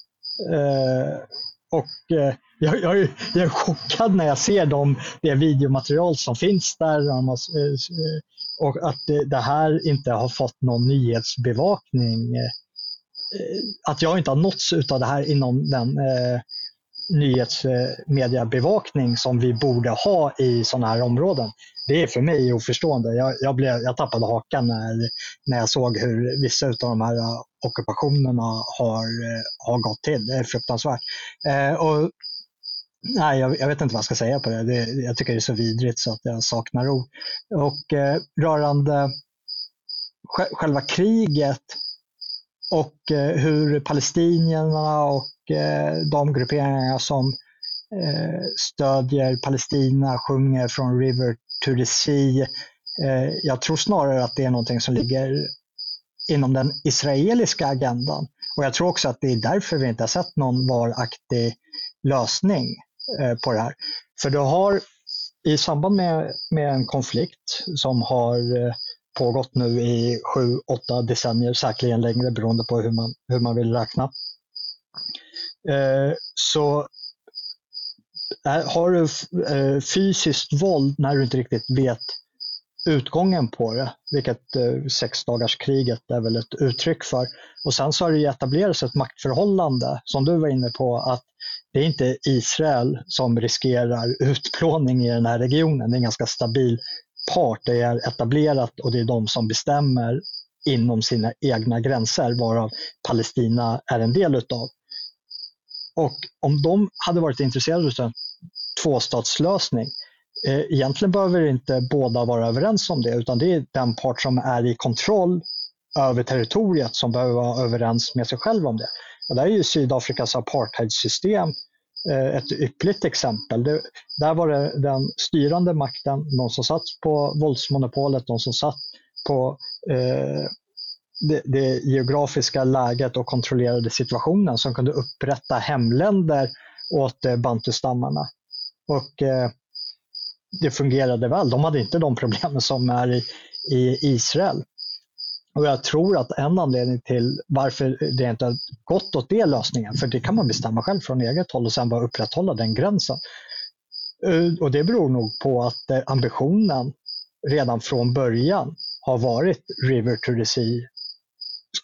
Och jag är chockad när jag ser det videomaterial som finns där, och att det här inte har fått någon nyhetsbevakning. Att jag inte har nåtts av det här inom den nyhetsmediebevakning som vi borde ha i sådana här områden. Det är för mig oförstående. Jag tappade hakan när jag såg hur vissa av de här ockupationerna har gått till. Det är fruktansvärt. Nej, jag vet inte vad jag ska säga på det. Jag tycker det är så vidrigt så att jag saknar ord. Och rörande själva kriget och hur palestinierna och de grupperingar som stödjer Palestina sjunger från River to the Sea. Jag tror snarare att det är någonting som ligger inom den israeliska agendan. Och jag tror också att det är därför vi inte har sett någon varaktig lösning på det här. För du har i samband med en konflikt som har pågått nu i 7-8 decennier, säkerligen längre beroende på hur man vill räkna, så har du fysiskt våld när du inte riktigt vet utgången på det, vilket 6-dagarskriget är väl ett uttryck för. Och sen så har det etablerats ett maktförhållande, som du var inne på, att det är inte Israel som riskerar utplåning i den här regionen. Det är en ganska stabil part, det är etablerat och det är de som bestämmer inom sina egna gränser, varav Palestina är en del utav. Och om de hade varit intresserade av en tvåstatslösning, egentligen behöver inte båda vara överens om det, utan det är den part som är i kontroll över territoriet som behöver vara överens med sig själv om det. Och där är ju Sydafrikas apartheidsystem ett ypperligt exempel. Där var det den styrande makten, de som satt på våldsmonopolet, de som satt på det geografiska läget och kontrollerade situationen, som kunde upprätta hemländer åt bantustammarna. Och det fungerade väl. De hade inte de problemen som är i Israel. Och jag tror att en anledning till varför det inte har gått åt det lösningen, för det kan man bestämma själv från eget håll och sen bara upprätthålla den gränsen. Och det beror nog på att ambitionen redan från början har varit River to the Sea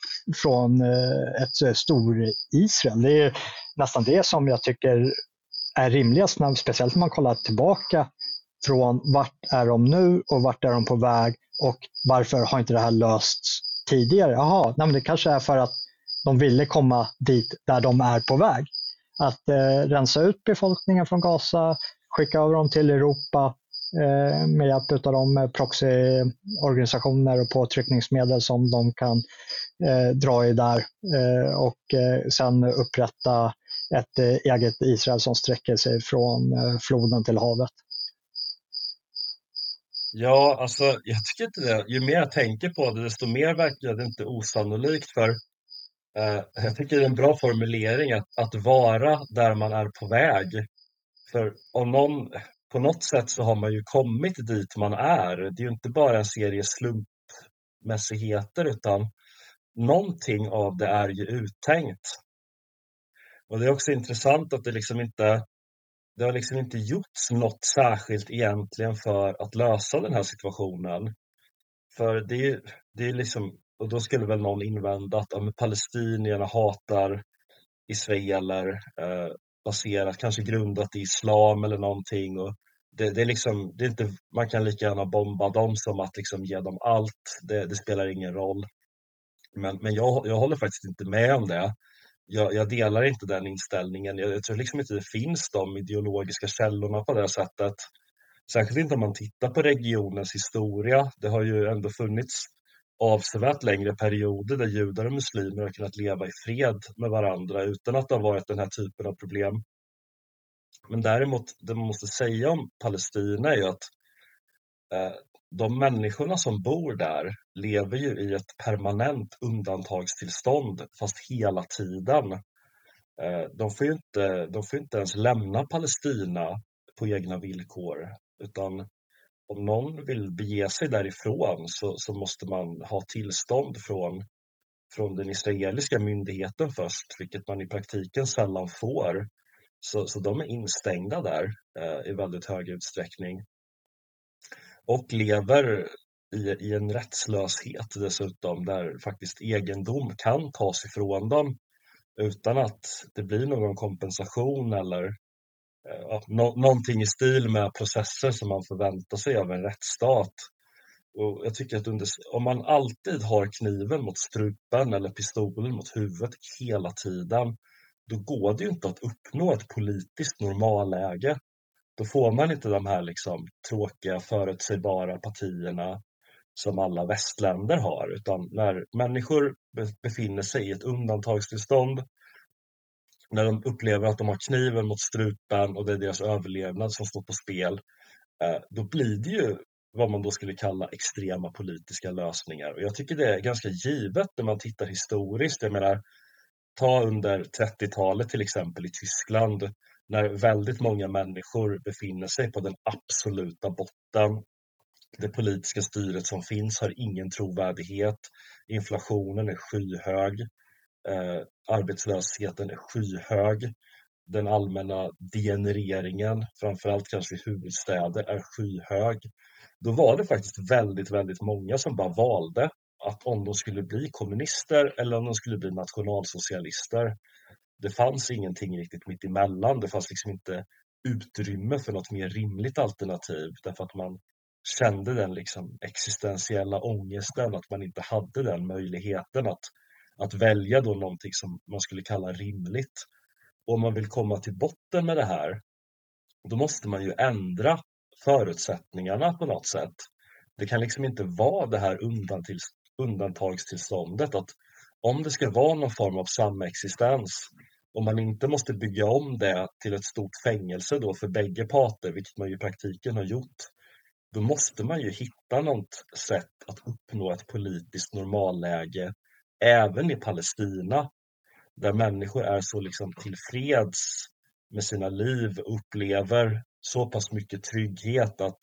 från ett stor Israel. Det är nästan det som jag tycker är rimligast, speciellt när man kollar tillbaka från vart är de nu och vart är de på väg och varför har inte det här lösts tidigare? Jaha, nej, men det kanske är för att de ville komma dit där de är på väg. Att rensa ut befolkningen från Gaza, skicka över dem till Europa med hjälp av de proxyorganisationer och påtryckningsmedel som de kan dra i där och sen upprätta ett eget Israel som sträcker sig från floden till havet. Ja, alltså jag tycker inte det. Ju mer jag tänker på det, desto mer verkar det inte osannolikt. För jag tycker det är en bra formulering att vara där man är på väg. För om någon, på något sätt så har man ju kommit dit man är. Det är ju inte bara en serie slumpmässigheter, utan någonting av det är ju uttänkt. Och det är också intressant att det har liksom inte gjorts något särskilt egentligen för att lösa den här situationen. För det är liksom, och då skulle väl någon invända att palestinierna hatar israeler baserat, kanske grundat i islam eller någonting. Och det är liksom, det är inte, man kan lika gärna bomba dem som att liksom ge dem allt. Det spelar ingen roll. Men jag håller faktiskt inte med om det. Jag delar inte den inställningen. Jag tror liksom inte det finns de ideologiska källorna på det sättet. Särskilt inte om man tittar på regionens historia. Det har ju ändå funnits avsevärt längre perioder där judar och muslimer har kunnat leva i fred med varandra utan att det har varit den här typen av problem. Men däremot, det man måste säga om Palestina är ju att de människorna som bor där lever ju i ett permanent undantagstillstånd fast hela tiden. De får inte ens lämna Palestina på egna villkor, utan om någon vill bege sig därifrån så måste man ha tillstånd från den israeliska myndigheten först, vilket man i praktiken sällan får. Så de är instängda där i väldigt hög utsträckning. Och lever i en rättslöshet dessutom, där faktiskt egendom kan tas ifrån dem utan att det blir någon kompensation eller någonting i stil med processer som man förväntar sig av en rättsstat. Och jag tycker att om man alltid har kniven mot strupen eller pistolen mot huvudet hela tiden, då går det ju inte att uppnå ett politiskt normalläge. Då får man inte de här liksom tråkiga, förutsägbara partierna som alla västländer har, utan när människor befinner sig i ett undantagstillstånd, när de upplever att de har kniven mot strupen och det är deras överlevnad som står på spel, då blir det ju vad man då skulle kalla extrema politiska lösningar. Och jag tycker det är ganska givet när man tittar historiskt. Jag menar, ta under 30-talet till exempel i Tyskland, när väldigt många människor befinner sig på den absoluta botten. Det politiska styret som finns har ingen trovärdighet. Inflationen är skyhög. Arbetslösheten är skyhög. Den allmänna degenereringen, framförallt kanske i huvudstäder, är skyhög. Då var det faktiskt väldigt, väldigt många som bara valde att om de skulle bli kommunister eller om de skulle bli nationalsocialister. Det fanns ingenting riktigt mitt emellan. Det fanns liksom inte utrymme för något mer rimligt alternativ, därför att man kände den liksom existentiella ångesten att man inte hade den möjligheten att välja då någonting som man skulle kalla rimligt. Och om man vill komma till botten med det här, då måste man ju ändra förutsättningarna på något sätt. Det kan liksom inte vara det här undantagstillståndet, att om det ska vara någon form av samexistens, om man inte måste bygga om det till ett stort fängelse då för bägge parter, vilket man ju i praktiken har gjort, då måste man ju hitta något sätt att uppnå ett politiskt normalläge även i Palestina, där människor är så liksom tillfreds med sina liv och upplever så pass mycket trygghet att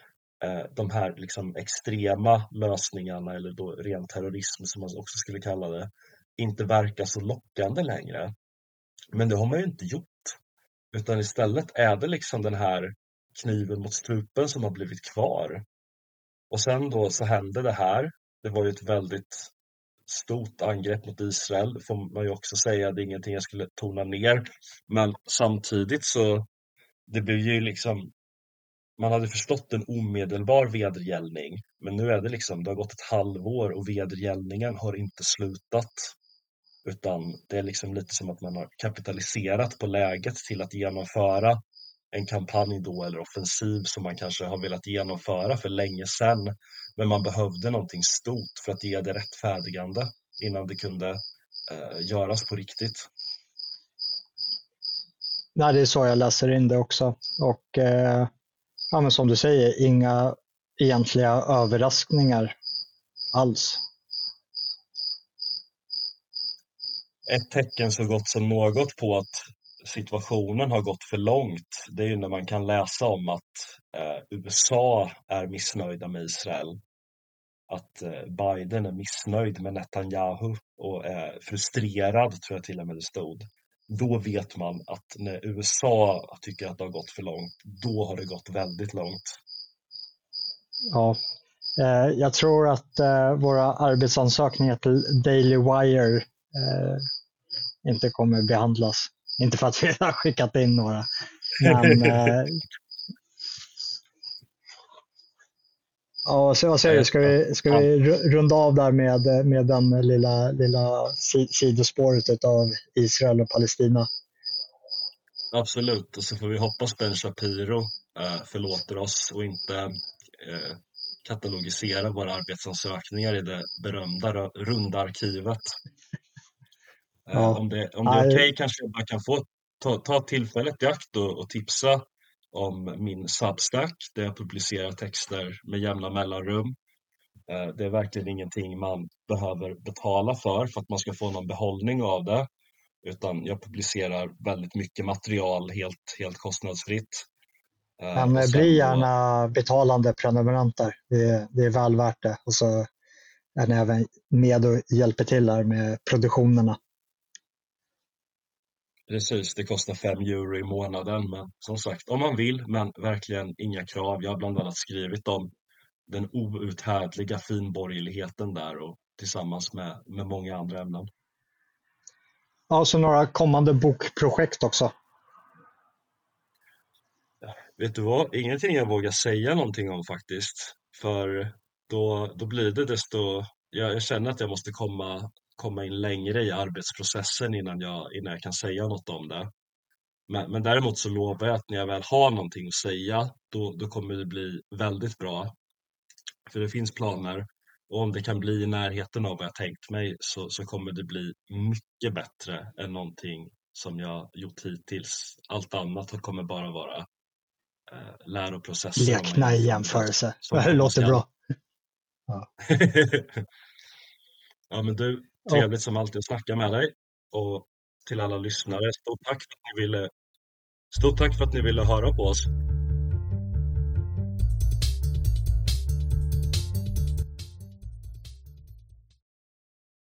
de här liksom extrema lösningarna, eller då ren terrorism som man också skulle kalla det, inte verkar så lockande längre. Men det har man ju inte gjort, utan istället är det liksom den här kniven mot strupen som har blivit kvar. Och sen då så hände det här. Det var ju ett väldigt stort angrepp mot Israel, får man ju också säga. Det är ingenting jag skulle tona ner. Men samtidigt så det blev ju liksom, man hade förstått en omedelbar vedergällning, men nu är det liksom, det har gått ett halvår och vedergällningen har inte slutat. Utan det är liksom lite som att man har kapitaliserat på läget till att genomföra en kampanj då eller offensiv som man kanske har velat genomföra för länge sedan. Men man behövde någonting stort för att ge det rättfärdigande innan det kunde göras på riktigt. Nej, det är så jag läser in det också. Och ja, men som du säger, inga egentliga överraskningar alls. Ett tecken så gott som något på att situationen har gått för långt, det är ju när man kan läsa om att USA är missnöjda med Israel. Att Biden är missnöjd med Netanyahu och är frustrerad, tror jag till och med det stod. Då vet man att när USA tycker att det har gått för långt, då har det gått väldigt långt. Ja. Jag tror att våra arbetsansökningar till Daily Wire inte kommer behandlas. Inte för att vi har skickat in några. Men ja, så vad säger du? Ska vi runda av där med den lilla sidospåret av Israel och Palestina? Absolut, och så får vi hoppas Ben Shapiro förlåter oss och inte katalogisera våra arbetsansökningar i det berömda runda arkivet. Ja. Om det är okej, kanske jag bara kan få ta tillfället i akt och tipsa om min Substack där jag publicerar texter med jämna mellanrum. Det är verkligen ingenting man behöver betala för att man ska få någon behållning av det. Utan jag publicerar väldigt mycket material helt kostnadsfritt. Men bli gärna betalande prenumeranter. Det är väl värt det. Och så är ni även med och hjälper till här med produktionerna. Precis, det kostar 5 euro i månaden. Men som sagt, om man vill, men verkligen inga krav. Jag har bland annat skrivit om den outhärdliga finborgerligheten där och tillsammans med många andra ämnen. Ja, så några kommande bokprojekt också. Vet du vad? Ingenting jag vågar säga någonting om faktiskt. För då blir det desto... Jag känner att jag måste komma in längre i arbetsprocessen innan jag kan säga något om det. Men däremot så lovar jag att när jag väl har någonting att säga, då kommer det bli väldigt bra. För det finns planer. Och om det kan bli i närheten av vad jag tänkt mig så kommer det bli mycket bättre än någonting som jag gjort hittills. Allt annat kommer bara vara läroprocesser. Lekna i jämförelse. Det låter bra. Ja. Ja, men du, trevligt som alltid att snacka med dig. Och till alla lyssnare, stort tack för att ni ville höra på oss.